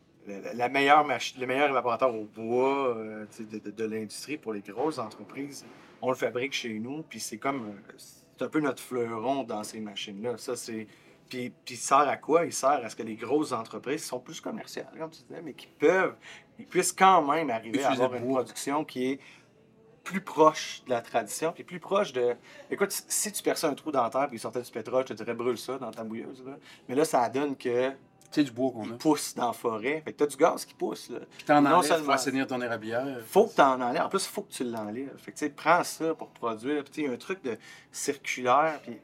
la meilleure machine, le meilleur évaporateur au bois tu sais, de l'industrie pour les grosses entreprises. On le fabrique chez nous, puis c'est comme c'est un peu notre fleuron dans ces machines-là. Ça, c'est. Puis il sert à quoi? Il sert à ce que les grosses entreprises qui sont plus commerciales, comme tu disais, mais ils puissent quand même arriver à Utiliser avoir le une bois. production qui est plus proche de la tradition, puis plus proche de... Écoute, si tu perçais un trou dans la terre puis il sortait du pétrole, je te dirais brûle ça dans ta bouilleuse. Là. Mais là, ça donne que C'est du bois qu'on il a. pousse dans la forêt. Fait que t'as du gaz qui pousse. Là. Puis t'en Non enlèves pour seulement- assainir ton érablière. Faut que tu en enlèves. En plus, il faut que tu l'enlèves. Fait que, tu sais, prends ça pour produire. Puis, tu sais, il y a un truc de circulaire. Puis,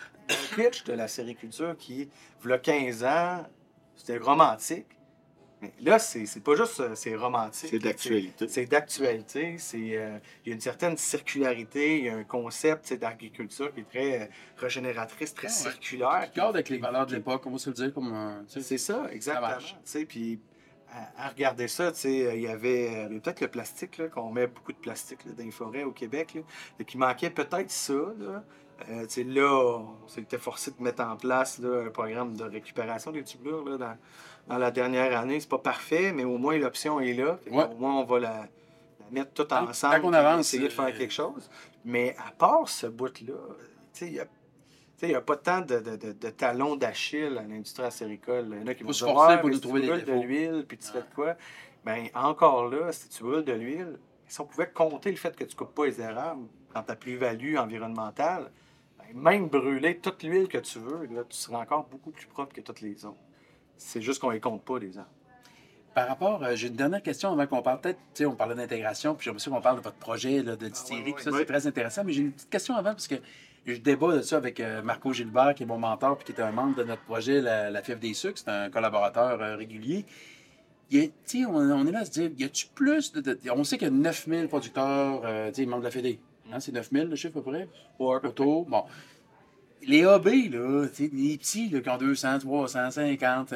le pitch de la sériculture qui, il y a 15 ans, c'était romantique. Mais là, c'est pas juste c'est romantique. C'est d'actualité. C'est d'actualité. Il y a une certaine circularité. Il y a un concept tu sais, d'agriculture qui est très régénératrice, très Ah ouais. circulaire. Qui garde avec les valeurs de l'époque, on va se le dire comme un. Tu sais, C'est ça, exactement. marche. Tu sais, puis à regarder ça, tu sais, il y avait peut-être le plastique, là, qu'on met beaucoup de plastique là, dans les forêts au Québec, là, et qu'il manquait peut-être ça, là. Tu sais, là, on s'était forcé de mettre en place là, un programme de récupération des tubulures là, dans la dernière année. C'est pas parfait, mais au moins l'option est là. Fait Ouais. Au moins, on va la mettre tout Tant- ensemble tant qu'on puis avance, essayer de faire quelque chose. Mais à part ce bout-là, tu sais, il n'y a pas tant de talons d'Achille à l'industrie acéricole. Il y en a qui Faut vont se dire, forcer ouais, pour mais nous si tu trouver des brûles de défauts. l'huile, puis tu fais de quoi? Bien, encore là, si tu brûles de l'huile, si on pouvait compter le fait que tu ne coupes pas les érables dans ta plus-value environnementale, ben, même brûler toute l'huile que tu veux, là, tu seras encore beaucoup plus propre que toutes les autres. C'est juste qu'on ne les compte pas, les arbres. Par rapport, j'ai une dernière question avant qu'on parle peut-être, tu sais, on parlait d'intégration, puis j'aimerais ça qu'on parle de votre projet là, de distillerie, puis ça, c'est très intéressant, mais j'ai une petite question avant, parce que je débat de ça avec Marco Gilbert, qui est mon mentor, puis qui est un membre de notre projet, la Fièvre des Sucres, c'est un collaborateur régulier. Tu sais, on est là à se dire, y a-tu plus on sait qu'il y a 9000 producteurs, tu sais, membres de la Fédé. Hein, c'est 9000 le chiffre à peu près? Ouais, Autour. Bon. Les AB, là, tu sais, les petits là, qui ont 200, 300, 50,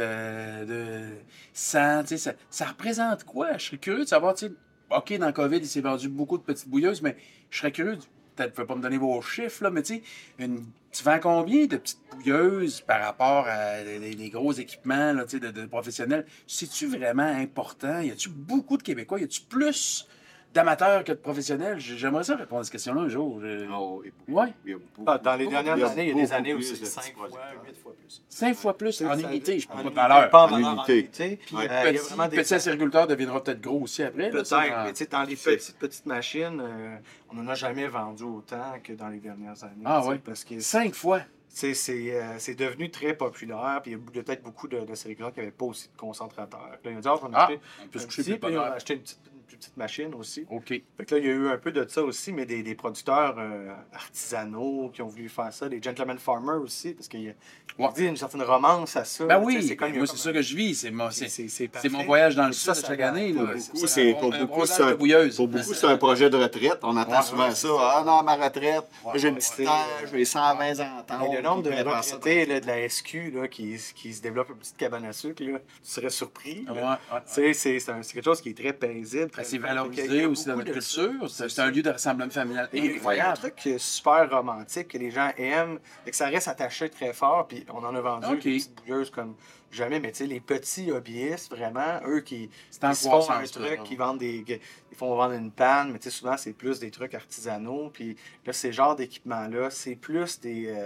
100, tu sais, ça représente quoi? Je serais curieux de savoir, tu sais, OK, dans le COVID, il s'est vendu beaucoup de petites bouilleuses, mais je serais curieux, peut-être, vous ne pouvez pas me donner vos chiffres, là, mais tu sais, tu vends combien de petites bouilleuses par rapport à les gros équipements là, tu sais, de professionnels? C'est-tu vraiment important? Y a-tu beaucoup de Québécois? Y a-tu plus d'amateurs que de professionnels? J'aimerais ça répondre à cette question-là un jour. Oh, et Ouais. il y a beaucoup- Ah, dans les dernières il y a années, il y a des beaucoup années où plus c'est de 5 petits fois, producteurs. 8 fois plus. 5 fois plus en Ça- unité, je en parle pas de unité, valeur. pas en En valeur, en unité. unité. Ouais. Il y a vraiment des Petit acériculteur deviendra peut-être gros aussi après. là, ça, peut-être, dans- mais tu sais, dans les petites machines, on n'en a jamais vendu autant que dans les dernières années. Ah tu sais, ouais. Parce que 5 fois. c'est devenu très populaire, puis il y a peut-être beaucoup de sériculteurs qui n'avaient pas aussi de concentrateurs. Là, ils ont dit, on a Ah, acheté on peut se un coucher petit, plus puis on a bonheur. acheté une plus petite machine aussi. OK. Fait que là, il y a eu un peu de ça aussi, mais des producteurs artisanaux qui ont voulu faire ça, des gentlemen farmers aussi, parce qu'il y a Ouais. il y a une certaine romance à ça. Ben tu sais, oui, c'est comme- moi, c'est ça que je vis. C'est c'est mon parfait. voyage dans le Ça, sud ça chaque va. année. Pour là. beaucoup, c'est un beaucoup, bronzage c'est de un- bouilleuse. Pour beaucoup, c'est un projet de retraite. On entend Ouais, souvent ouais, ça. c'est ça. Ah non, ma retraite, Ouais, j'ai une ouais, petite ouais. terre, j'ai 120 ans. Mais le nombre de retraités là, de la SQ là, qui se développe une petite cabane à sucre, là, tu serais surpris. là. Ouais, ouais. Tu sais, c'est quelque chose qui est très paisible. Ben, très c'est fun. Fait valorisé qu'il y a aussi dans beaucoup notre de ça. culture. C'est un lieu de rassemblement familial Et il y a un incroyable. truc super romantique que les gens aiment et que ça reste attaché très fort. Puis on en a vendu Ok. des petites bouilleuses comme jamais. Mais tu sais, les petits hobbyistes, vraiment, eux qui C'est en se font un croissance, là, truc, là. qui vendent ils font vendre une panne, mais tu sais, souvent, c'est plus des trucs artisanaux. Puis là, ces genres d'équipements-là, c'est plus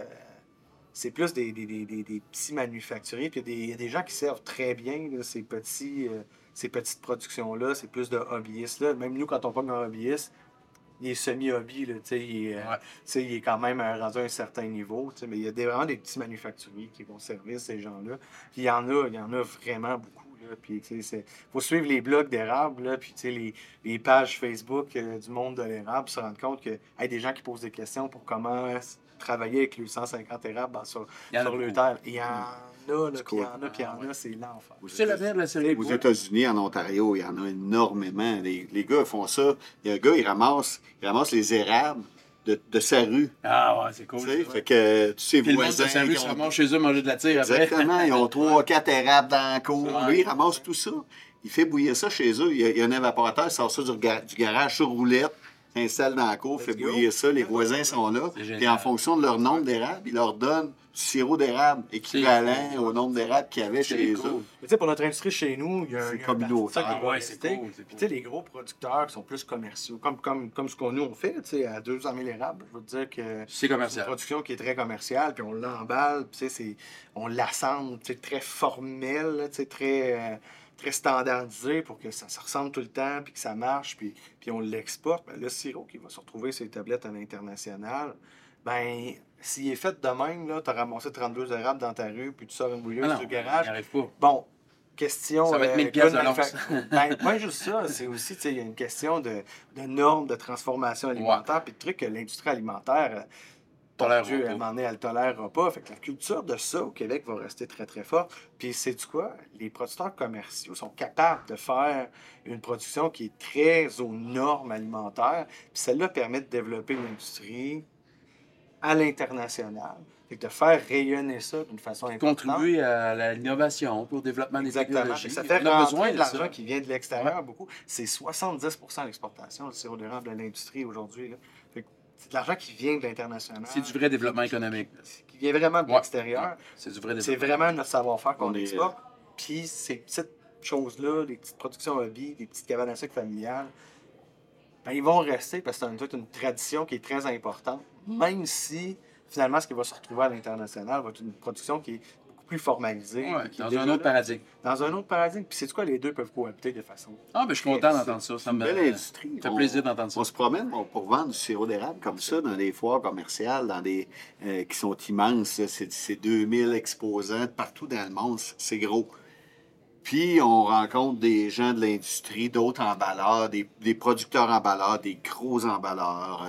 des petits manufacturiers. Puis il y a des gens qui servent très bien là, ces petites productions-là. C'est plus de hobbyistes. Là. Même nous, quand on parle d'un hobbyiste, il est semi-hobby. Là, tu sais, tu sais, il est quand même rendu à un certain niveau. Tu sais, mais il y a vraiment des petits manufacturiers qui vont servir ces gens-là. Puis il y en a vraiment beaucoup. Là. Puis, tu sais, faut suivre les blogs d'érable, là, puis tu sais, les pages Facebook du monde de l'érable, pour se rendre compte qu'il y a des gens qui posent des questions pour comment travailler avec le 150 érables sur Il y en a le beaucoup. terre. Il y en a, là, puis il y en a, cool. puis il y en a, c'est l'enfer. C'est l'avenir de la série. Aux États-Unis, en Ontario, il y en a énormément. Les gars font ça. Il y a un gars, il ramasse les érables, de sa rue. Ah ouais, c'est cool. Tu sais, ça. fait que tous ses Puis le monde voisins... de sa rue ils se ont- ramasse chez eux manger de la tire après. Exactement, ils ont 3-4 érables dans la cour. Ouais. Lui, il ramasse tout ça. Il fait bouillir ça chez eux. Il y a un évaporateur, il sort ça du garage sur roulette, s'installe dans la cour, fait bouillir ça. Les voisins sont là. C'est génial. Puis en fonction de leur nombre d'érables, il leur donne du sirop d'érable équivalent au nombre d'érables qu'il y avait chez cool. eux. Mais tu sais, pour notre industrie chez nous, il y a C'est il y a communautaire. ça qui va Ouais, c'est rester. cool, c'est Puis cool. tu sais, les gros producteurs qui sont plus commerciaux, comme ce qu'on nous on fait, tu sais, à 200 000 érables, je veux te dire que C'est c'est une commercial. production qui est très commerciale, puis on l'emballe, puis tu sais, on l'assemble, tu sais, très formel, là, tu sais, très standardisé pour que ça ressemble tout le temps, puis que ça marche, puis on l'exporte. Ben, le sirop qui va se retrouver sur les tablettes à l'international, ben s'il est fait de même, là, tu as ramassé 32 érables dans ta rue, puis tu sors une Ah bouilleuse non, du il garage. n'y arrive pas. Bon, question. Ça va être 1000 good piastres de manufac- Ben, pas juste ça, c'est aussi, tu sais, il y a une question de normes de transformation alimentaire, puis de trucs que l'industrie alimentaire, Tolère Dieu, pas. à un moment donné, elle ne tolérera pas. Fait que la culture de ça au Québec va rester très, très forte. Puis, sais-tu quoi? Les producteurs commerciaux sont capables de faire une production qui est très aux normes alimentaires. Puis, celle-là permet de développer l'industrie à l'international. Fait que de faire rayonner ça d'une façon importante. Contribuer à l'innovation, au développement des Exactement. technologies. Fait que ça fait On a rentrer besoin de de l'argent ça. qui vient de l'extérieur beaucoup. C'est 70% de l'exportation, le sirop d'érable de l'industrie aujourd'hui. Là. Fait que c'est de l'argent qui vient de l'international. C'est du vrai développement économique. Qui vient vraiment de Ouais. l'extérieur. C'est du vrai C'est développement. vraiment notre savoir-faire qu'on On est- exporte. Puis ces petites choses-là, les petites productions hobby, les petites cabanes à sucre familiales, ben, ils vont rester parce que c'est toute une tradition qui est très importante. Même si, finalement, ce qui va se retrouver à l'international va être une production qui est beaucoup plus formalisée. Ouais, qui est dans déjà un autre là. paradigme. Dans un autre paradigme. Puis c'est quoi, les deux peuvent cohabiter de façon. Ah, ben je suis content d'entendre ça. Ça me Belle industrie. fait plaisir d'entendre ça. On se promène pour vendre du sirop d'érable comme ça dans des foires commerciales, dans des qui sont immenses. Là. C'est 2000 exposants partout dans le monde. C'est gros. Puis on rencontre des gens de l'industrie, d'autres emballeurs, des producteurs emballeurs, des gros emballeurs.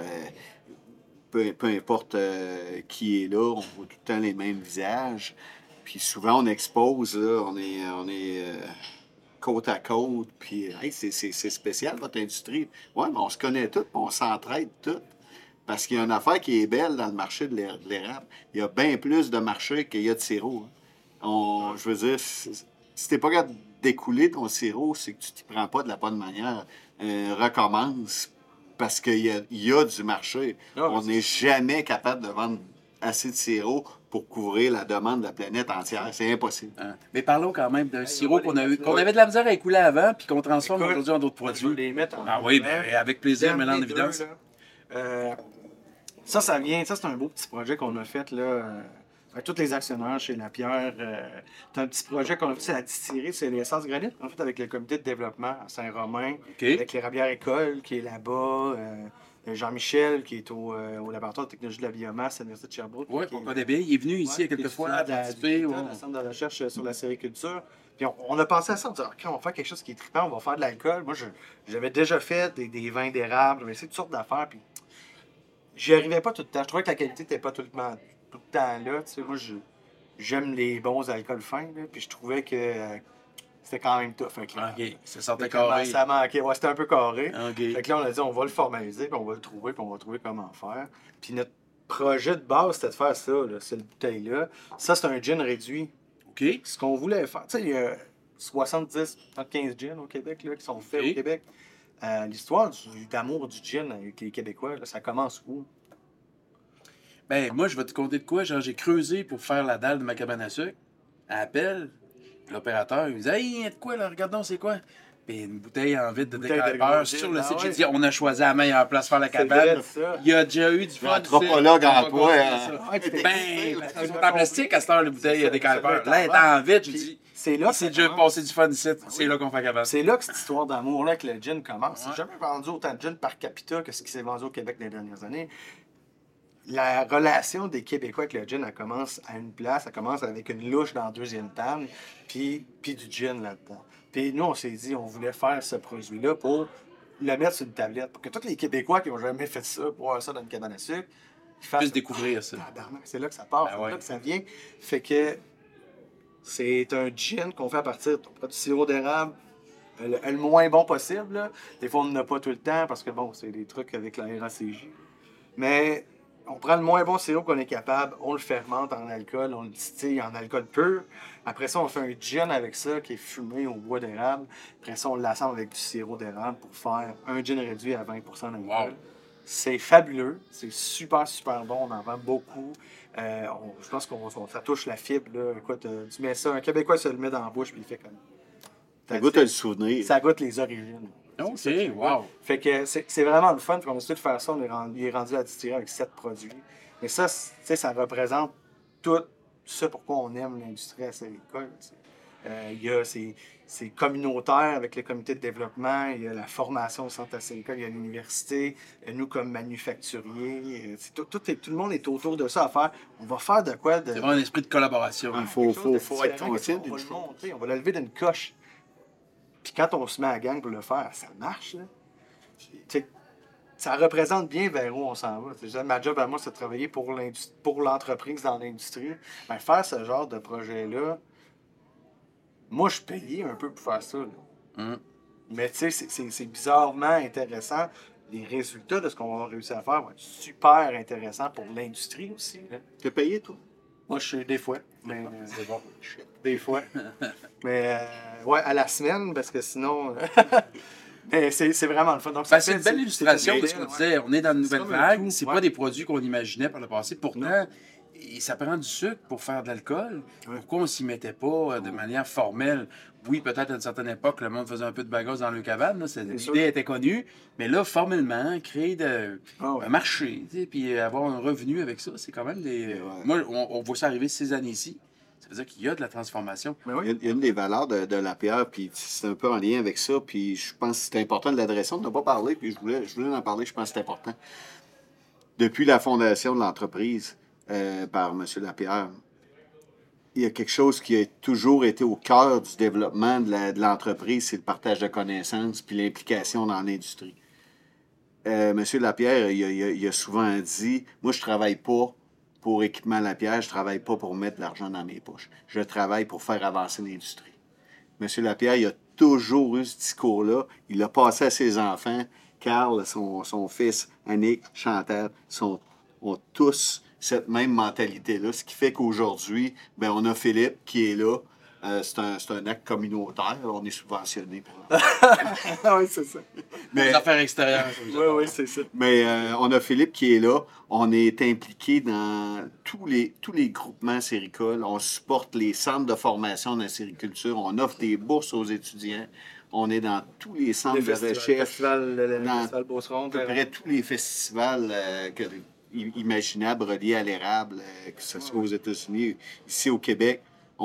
Peu importe qui est là, on voit tout le temps les mêmes visages. Puis souvent on expose, là, on est côte à côte. Puis hey, c'est spécial votre industrie. Oui, mais on se connaît tous, on s'entraide tous. Parce qu'il y a une affaire qui est belle dans le marché de l'érable. Il y a bien plus de marché qu'il y a de sirop. Hein. Je veux dire, si t'es pas capable d'écouler ton sirop, c'est que tu t'y prends pas de la bonne manière. Recommence parce qu'il y a du marché. Ah, On n'est jamais capable de vendre assez de sirop pour couvrir la demande de la planète entière. C'est impossible. Hein. Mais parlons quand même d'un sirop va qu'on les- qu'on avait de la misère à écouler avant puis qu'on transforme Écoute, aujourd'hui en d'autres Je vais produits. les mettre en Ah oui, lumière. ben, avec plaisir, J'aime mettant en les évidence. deux, là. Ça vient, ça c'est un beau petit projet qu'on a fait là, avec tous les actionnaires chez Lapierre. C'est un petit projet qu'on a fait, c'est la distillerie, c'est l'essence granite, en fait, avec le comité de développement à Saint-Romain, OK. avec l'érablière école qui est là-bas, Jean-Michel qui est au laboratoire de technologie de la biomasse à l'Université de Sherbrooke. Oui, qui est- Papa Débé, il est venu ici il y a qui est quelques fois titulaire à de la- participer. du ouais. centre de recherche sur la sériculture. Puis on a pensé à ça, on dit, OK, on va faire quelque chose qui est trippant, on va faire de l'alcool. Moi, j'avais déjà fait des vins d'érable, j'avais essayé toutes sortes d'affaires, puis j'y arrivais pas tout le temps. Je trouvais que la qualité n'était pas tout le temps là. Tu sais, moi, j'aime les bons alcools fins, là, puis je trouvais que c'était quand même tough. Fait que là, OK, ça sortait fait que carré. Ça manquait. Ouais, c'était un peu carré. OK. Fait que là, on a dit, on va le formaliser, puis on va le trouver, puis on va trouver comment faire. Puis notre projet de base, c'était de faire ça, là, cette bouteille-là. Ça, c'est un gin réduit. OK. Ce qu'on voulait faire, tu sais, il y a 70, 75 gins au Québec là, qui sont faits Ok. au Québec. L'histoire d'amour du gin avec les Québécois, là, ça commence où? Ben, moi, je vais te conter de quoi. Genre, j'ai creusé pour faire la dalle de ma cabane à sucre. À appel, l'opérateur, il me dit hey, il y a de quoi là? Regardons, c'est quoi? Puis une bouteille en vide de Bouteille de décalpeur gros sur gin, le ah site. J'ai ouais. dit on a choisi la meilleure place pour faire la C'est cabane. vrai, ça. Il y a déjà eu du fun. L'anthropologue en toi, toi. hein. Ouais, tu t'es Ben, excité, parce tu qu'ils sont l'as en plastique à cette heure, les bouteilles C'est ça, décalpeurs. ça Là, doit elle être est en vide. Je Puis dis c'est là que c'est ça déjà commence. passé du fun ici. C'est là qu'on fait la cabane. C'est là que cette histoire d'amour-là avec le gin commence. Ouais. J'ai jamais vendu autant de gin par capita que ce qui s'est vendu au Québec dans les dernières années. La relation des Québécois avec le gin, elle commence à une place, elle commence avec une louche dans la deuxième table, puis du gin là-dedans. Puis nous, on s'est dit, on voulait faire ce produit-là pour le mettre sur une tablette, pour que tous les Québécois qui n'ont jamais fait ça, pour avoir ça dans une cabane à sucre, ils fassent... Puisse découvrir ça. Tabarnak, c'est là que ça part, Ben c'est ouais. là que ça vient. Fait que c'est un gin qu'on fait à partir du sirop d'érable, le moins bon possible. Là. Des fois, on n'en a pas tout le temps parce que bon, c'est des trucs avec la RACJ. Mais on prend le moins bon sirop qu'on est capable, on le fermente en alcool, on le distille en alcool pur. Après ça, on fait un gin avec ça qui est fumé au bois d'érable. Après ça, on l'assemble avec du sirop d'érable pour faire un gin réduit à 20 d'alcool. Wow. C'est fabuleux, c'est super, super bon, on en vend beaucoup. Je pense que ça touche la fibre. Là. Écoute, tu mets ça, un Québécois se le met dans la bouche puis il fait comme... Ça goûte le souvenir. Ça goûte les origines. OK, C'est ça qui wow. goûte. Fait que c'est vraiment le fun. On a essayé de faire ça, il est rendu à la distillerie avec 7 produits. Mais ça, ça représente tout ce pourquoi on aime l'industrie acéricole. C'est communautaire avec les comités de développement, il y a la formation au centre acéricole, il y a l'université, nous comme manufacturiers, tout le monde est autour de ça à faire. On va faire de quoi? C'est vraiment un esprit de collaboration. Il faut être conscient on va d'une le chose. monter, on va le lever d'une coche. Puis quand on se met à la gang pour le faire, ça marche. Là. Ça représente bien vers où on s'en va. Ma job à moi, c'est de travailler pour l'entreprise dans l'industrie. Ben, faire ce genre de projet-là, moi, je payais un peu pour faire ça. Là. Mais tu sais, c'est bizarrement intéressant. Les résultats de ce qu'on va réussir à faire vont être super intéressants pour l'industrie aussi. Tu as payé, toi? Moi, je suis des fois. Mais, C'est bon. des fois. Mais ouais, à la semaine, parce que sinon. Mais c'est vraiment le fun. Donc, Ben, c'est une belle illustration de ce qu'on ouais. disait. On est dans une nouvelle comme un vague. tout, C'est ouais. pas des produits qu'on imaginait par le passé. Pourtant, ça prend du sucre pour faire de l'alcool. Ouais. Pourquoi on s'y mettait pas de manière formelle? Oui, peut-être à une certaine époque, le monde faisait un peu de bagasse dans le cabane. L'idée était connue. Mais là, formellement, créer un marché, tu sais, puis avoir un revenu avec ça, c'est quand même des... Moi, on voit ça arriver ces années-ci. Ça veut dire qu'il y a de la transformation. Mais oui. Il y a une des valeurs de la pierre, puis c'est un peu en lien avec ça, puis je pense que c'est important de l'adresser. On n'a pas parlé, puis je voulais en parler, je pense que c'est important. Depuis la fondation de l'entreprise par M. Lapierre, il y a quelque chose qui a toujours été au cœur du développement de l'entreprise, c'est le partage de connaissances puis l'implication dans l'industrie. M. Lapierre, il a souvent dit, moi, je travaille pas pour Équipement Lapierre, je travaille pas pour mettre de l'argent dans mes poches. Je travaille pour faire avancer l'industrie. M. Lapierre, il a toujours eu ce discours-là. Il l'a passé à ses enfants. Carl, son fils, Annick, Chantal, ont tous cette même mentalité-là. Ce qui fait qu'aujourd'hui, ben, on a Philippe qui est là. C'est un acte communautaire. On est subventionné pour oui, c'est ça. Les affaires extérieures. Oui, c'est ça. Mais on a Philippe qui est là. On est impliqué dans tous les groupements acéricoles. On supporte les centres de formation en acériculture. On offre des bourses aux étudiants. On est dans tous les centres de recherche. Le festival Beauceron. À peu près tous les festivals imaginables reliés à l'érable, que ce soit aux États-Unis, ici au Québec.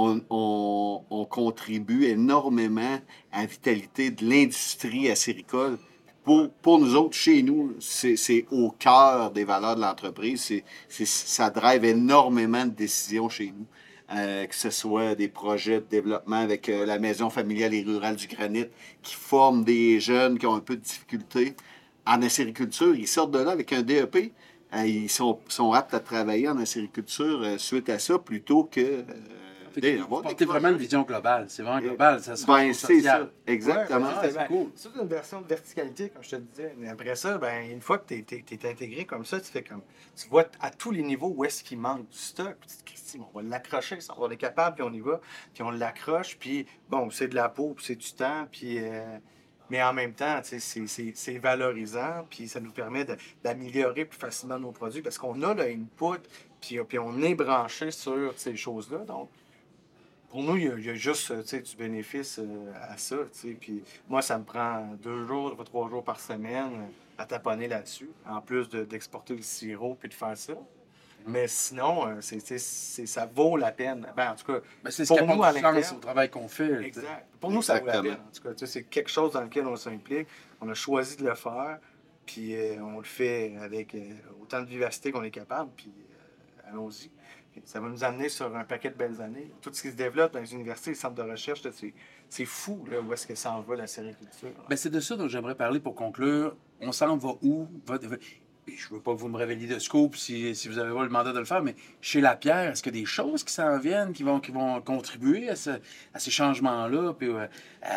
On contribue énormément à la vitalité de l'industrie acéricole. Pour nous autres, chez nous, c'est au cœur des valeurs de l'entreprise. Ça drive énormément de décisions chez nous. Que ce soit des projets de développement avec la Maison familiale et rurale du Granit qui forment des jeunes qui ont un peu de difficulté en acériculture. Ils sortent de là avec un DEP. Ils sont aptes à travailler en acériculture suite à ça plutôt que... Vous portez vraiment une vision globale. C'est vraiment global. Ça se Ben, c'est ça. Exactement. Ouais, c'est cool. C'est une version de verticalité, comme je te disais. Mais après ça, ben, une fois que tu es intégré comme ça, tu vois à tous les niveaux où est-ce qu'il manque du stock. Puis tu te dis, Christy, on va l'accrocher, on est capable, puis on y va. Puis on l'accroche, puis bon, c'est de la peau, puis c'est du temps, puis... mais en même temps, c'est valorisant, puis ça nous permet d'améliorer plus facilement nos produits parce qu'on a le input, puis on est branché sur ces choses-là. Donc, pour nous, il y a juste du bénéfice à ça. Puis moi, ça me prend 2 jours, 3 jours par semaine à taponner là-dessus, en plus d'exporter le sirop puis de faire ça. Mais sinon, ça vaut la peine. Ben, en tout cas, Ben, c'est ce pour qui nous, à apporte du sens l'interne, au travail qu'on fait. exact. Pour nous, ça vaut la peine. Exactement. En tout cas, c'est quelque chose dans lequel on s'implique. On a choisi de le faire, puis on le fait avec autant de vivacité qu'on est capable, puis allons-y. Ça va nous amener sur un paquet de belles années. Tout ce qui se développe dans les universités, les centres de recherche, c'est fou là, où est-ce que ça en va, la sériculture. Ben, c'est de ça dont j'aimerais parler pour conclure. On s'en va où? Je ne veux pas que vous me révéliez de scoop si vous avez pas le mandat de le faire, mais chez Lapierre, est-ce qu'il y a des choses qui s'en viennent, qui vont contribuer à ces changements-là, puis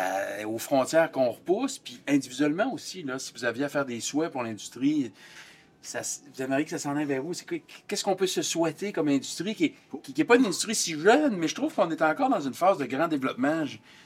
aux frontières qu'on repousse, puis individuellement aussi, là, si vous aviez à faire des souhaits pour l'industrie, vous aimeriez que ça s'en aille vers où? Qu'est-ce qu'on peut se souhaiter comme industrie qui n'est pas une industrie si jeune, mais je trouve qu'on est encore dans une phase de grand développement.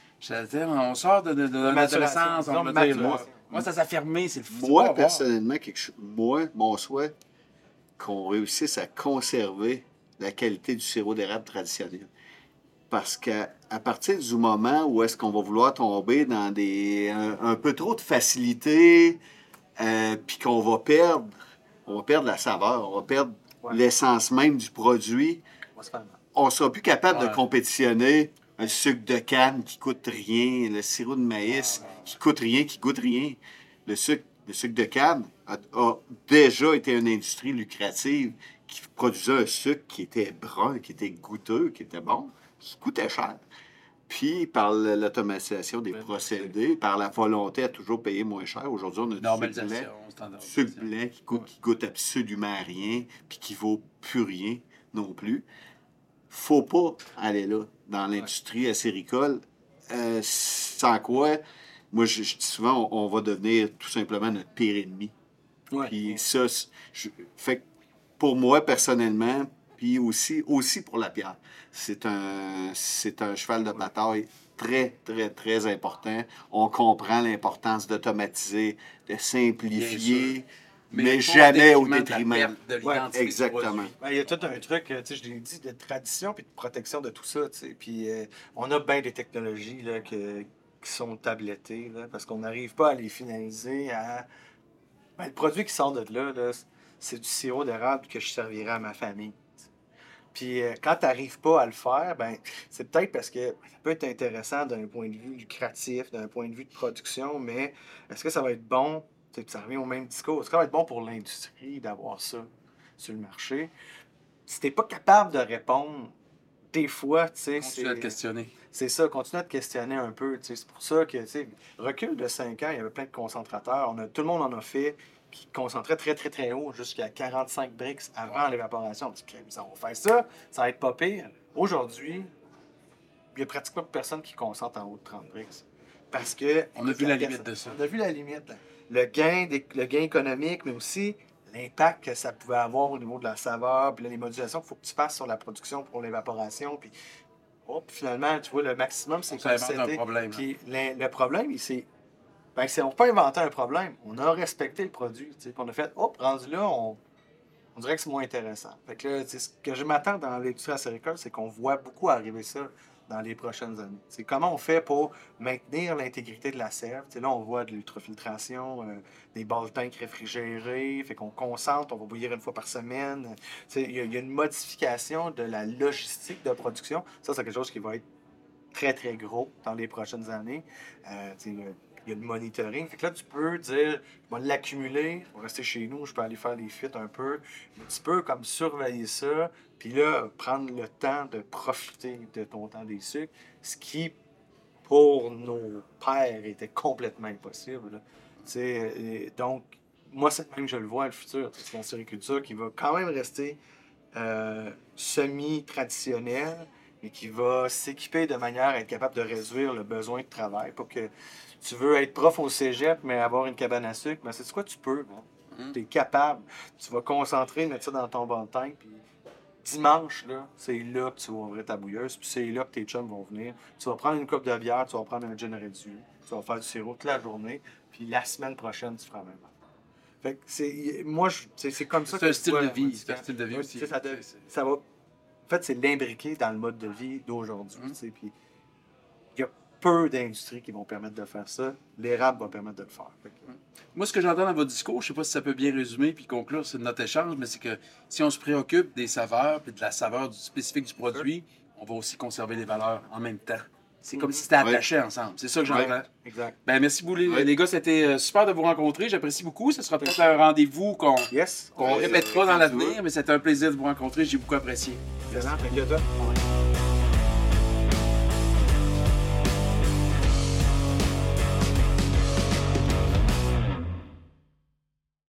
On sort de l'adolescence, on va dire. Moi, ça s'est fermé, c'est le fou. Moi, personnellement, mon souhait, qu'on réussisse à conserver la qualité du sirop d'érable traditionnel. Parce qu'à partir du moment où est-ce qu'on va vouloir tomber dans un peu trop de facilité, puis qu'on va perdre la saveur, on va perdre l'essence même du produit, on ne sera plus capable de compétitionner un sucre de canne qui coûte rien, le sirop de maïs qui coûte rien, qui goûte rien. Le sucre de canne a déjà été une industrie lucrative qui produisait un sucre qui était brun, qui était goûteux, qui était bon, qui coûtait cher. Puis, par l'automatisation des procédés, par la volonté à toujours payer moins cher, aujourd'hui, on a du sucre blanc qui goûte absolument rien, puis qui vaut plus rien non plus. Faut pas aller là, dans l'industrie acéricole, sans quoi, moi, je dis souvent, on va devenir tout simplement notre pire ennemi. Puis ça, fait que pour moi, personnellement, puis aussi pour la pierre, c'est un cheval de bataille très, très, très important. On comprend l'importance d'automatiser, de simplifier, mais jamais au détriment de l'identité. Exactement. Il y a tout un truc, je l'ai dit, de tradition puis de protection de tout ça. Puis on a bien des technologies là, qui sont tablettées là, parce qu'on n'arrive pas à les finaliser. Le produit qui sort de là, c'est du sirop d'érable que je servirais à ma famille. Puis quand tu n'arrives pas à le faire, c'est peut-être parce que ça peut être intéressant d'un point de vue lucratif, d'un point de vue de production, mais est-ce que ça va être bon? Ça revient au même discours. Est-ce que ça va être bon pour l'industrie d'avoir ça sur le marché? Si tu n'es pas capable de répondre, des fois, tu sais, Continue à te questionner. C'est ça, continue à te questionner un peu. C'est pour ça que, recul de 5 ans, il y avait plein de concentrateurs. Tout le monde en a fait, qui concentraient très, très, très haut, jusqu'à 45 bricks avant l'évaporation. On dit, on va faire ça, ça va être pas pire. Aujourd'hui, il n'y a pratiquement personne qui concentre en haut de 30 bricks. Parce que... On a vu la limite de ça. On a vu la limite. Le gain économique, mais aussi l'impact que ça pouvait avoir au niveau de la saveur, puis là, les modulations qu'il faut que tu fasses sur la production pour l'évaporation. Puis finalement, tu vois, le maximum, c'est ça invente un problème. Puis le problème, c'est on n'a pas inventé un problème. On a respecté le produit. Puis on a fait, rendu là, on dirait que c'est moins intéressant. Fait que là, ce que je m'attends dans l'industrie acéricole, c'est qu'on voit beaucoup arriver ça dans les prochaines années. C'est comment on fait pour maintenir l'intégrité de la sève. Là, on voit de l'ultrafiltration, des balles tanks réfrigérés, fait qu'on concentre, on va bouillir une fois par semaine. Il y a une modification de la logistique de production. Ça, c'est quelque chose qui va être très, très gros dans les prochaines années. Il y a le monitoring. Fait que là, tu peux dire, je vais l'accumuler, je vais rester chez nous, je peux aller faire les fuites un peu. Mais tu peux comme surveiller ça, puis là, prendre le temps de profiter de ton temps des sucres, ce qui, pour nos pères, était complètement impossible. Donc, moi, c'est même, je le vois, le futur. C'est la sériculture qui va quand même rester semi-traditionnelle, mais qui va s'équiper de manière à être capable de réduire le besoin de travail. Pas que tu veux être prof au cégep, mais avoir une cabane à sucre, mais c'est quoi tu peux. Tu es capable. Tu vas concentrer, mettre ça dans ton bon tank, puis dimanche, là, c'est là que tu vas ouvrir ta bouilleuse, puis c'est là que tes chums vont venir. Tu vas prendre une coupe de bière, tu vas prendre un gin réduit, tu vas faire du sirop toute la journée, puis la semaine prochaine, tu feras la même chose. Fait que c'est comme ça que c'est un style de vie. C'est un style de vie aussi. Ça va... En fait, c'est l'imbriqué dans le mode de vie d'aujourd'hui. Puis il y a peu d'industries qui vont permettre de faire ça. L'érable va permettre de le faire. Moi, ce que j'entends dans votre discours, je ne sais pas si ça peut bien résumer puis conclure sur notre échange, mais c'est que si on se préoccupe des saveurs et de la saveur spécifique du produit, on va aussi conserver les valeurs en même temps. C'est comme si c'était attaché ensemble. C'est ça que j'entends. Exact. Merci beaucoup, les gars. C'était super de vous rencontrer. J'apprécie beaucoup. Ce sera peut-être un rendez-vous qu'on répétera dans l'avenir, mais c'était un plaisir de vous rencontrer. J'ai beaucoup apprécié. Excellent. Thank you.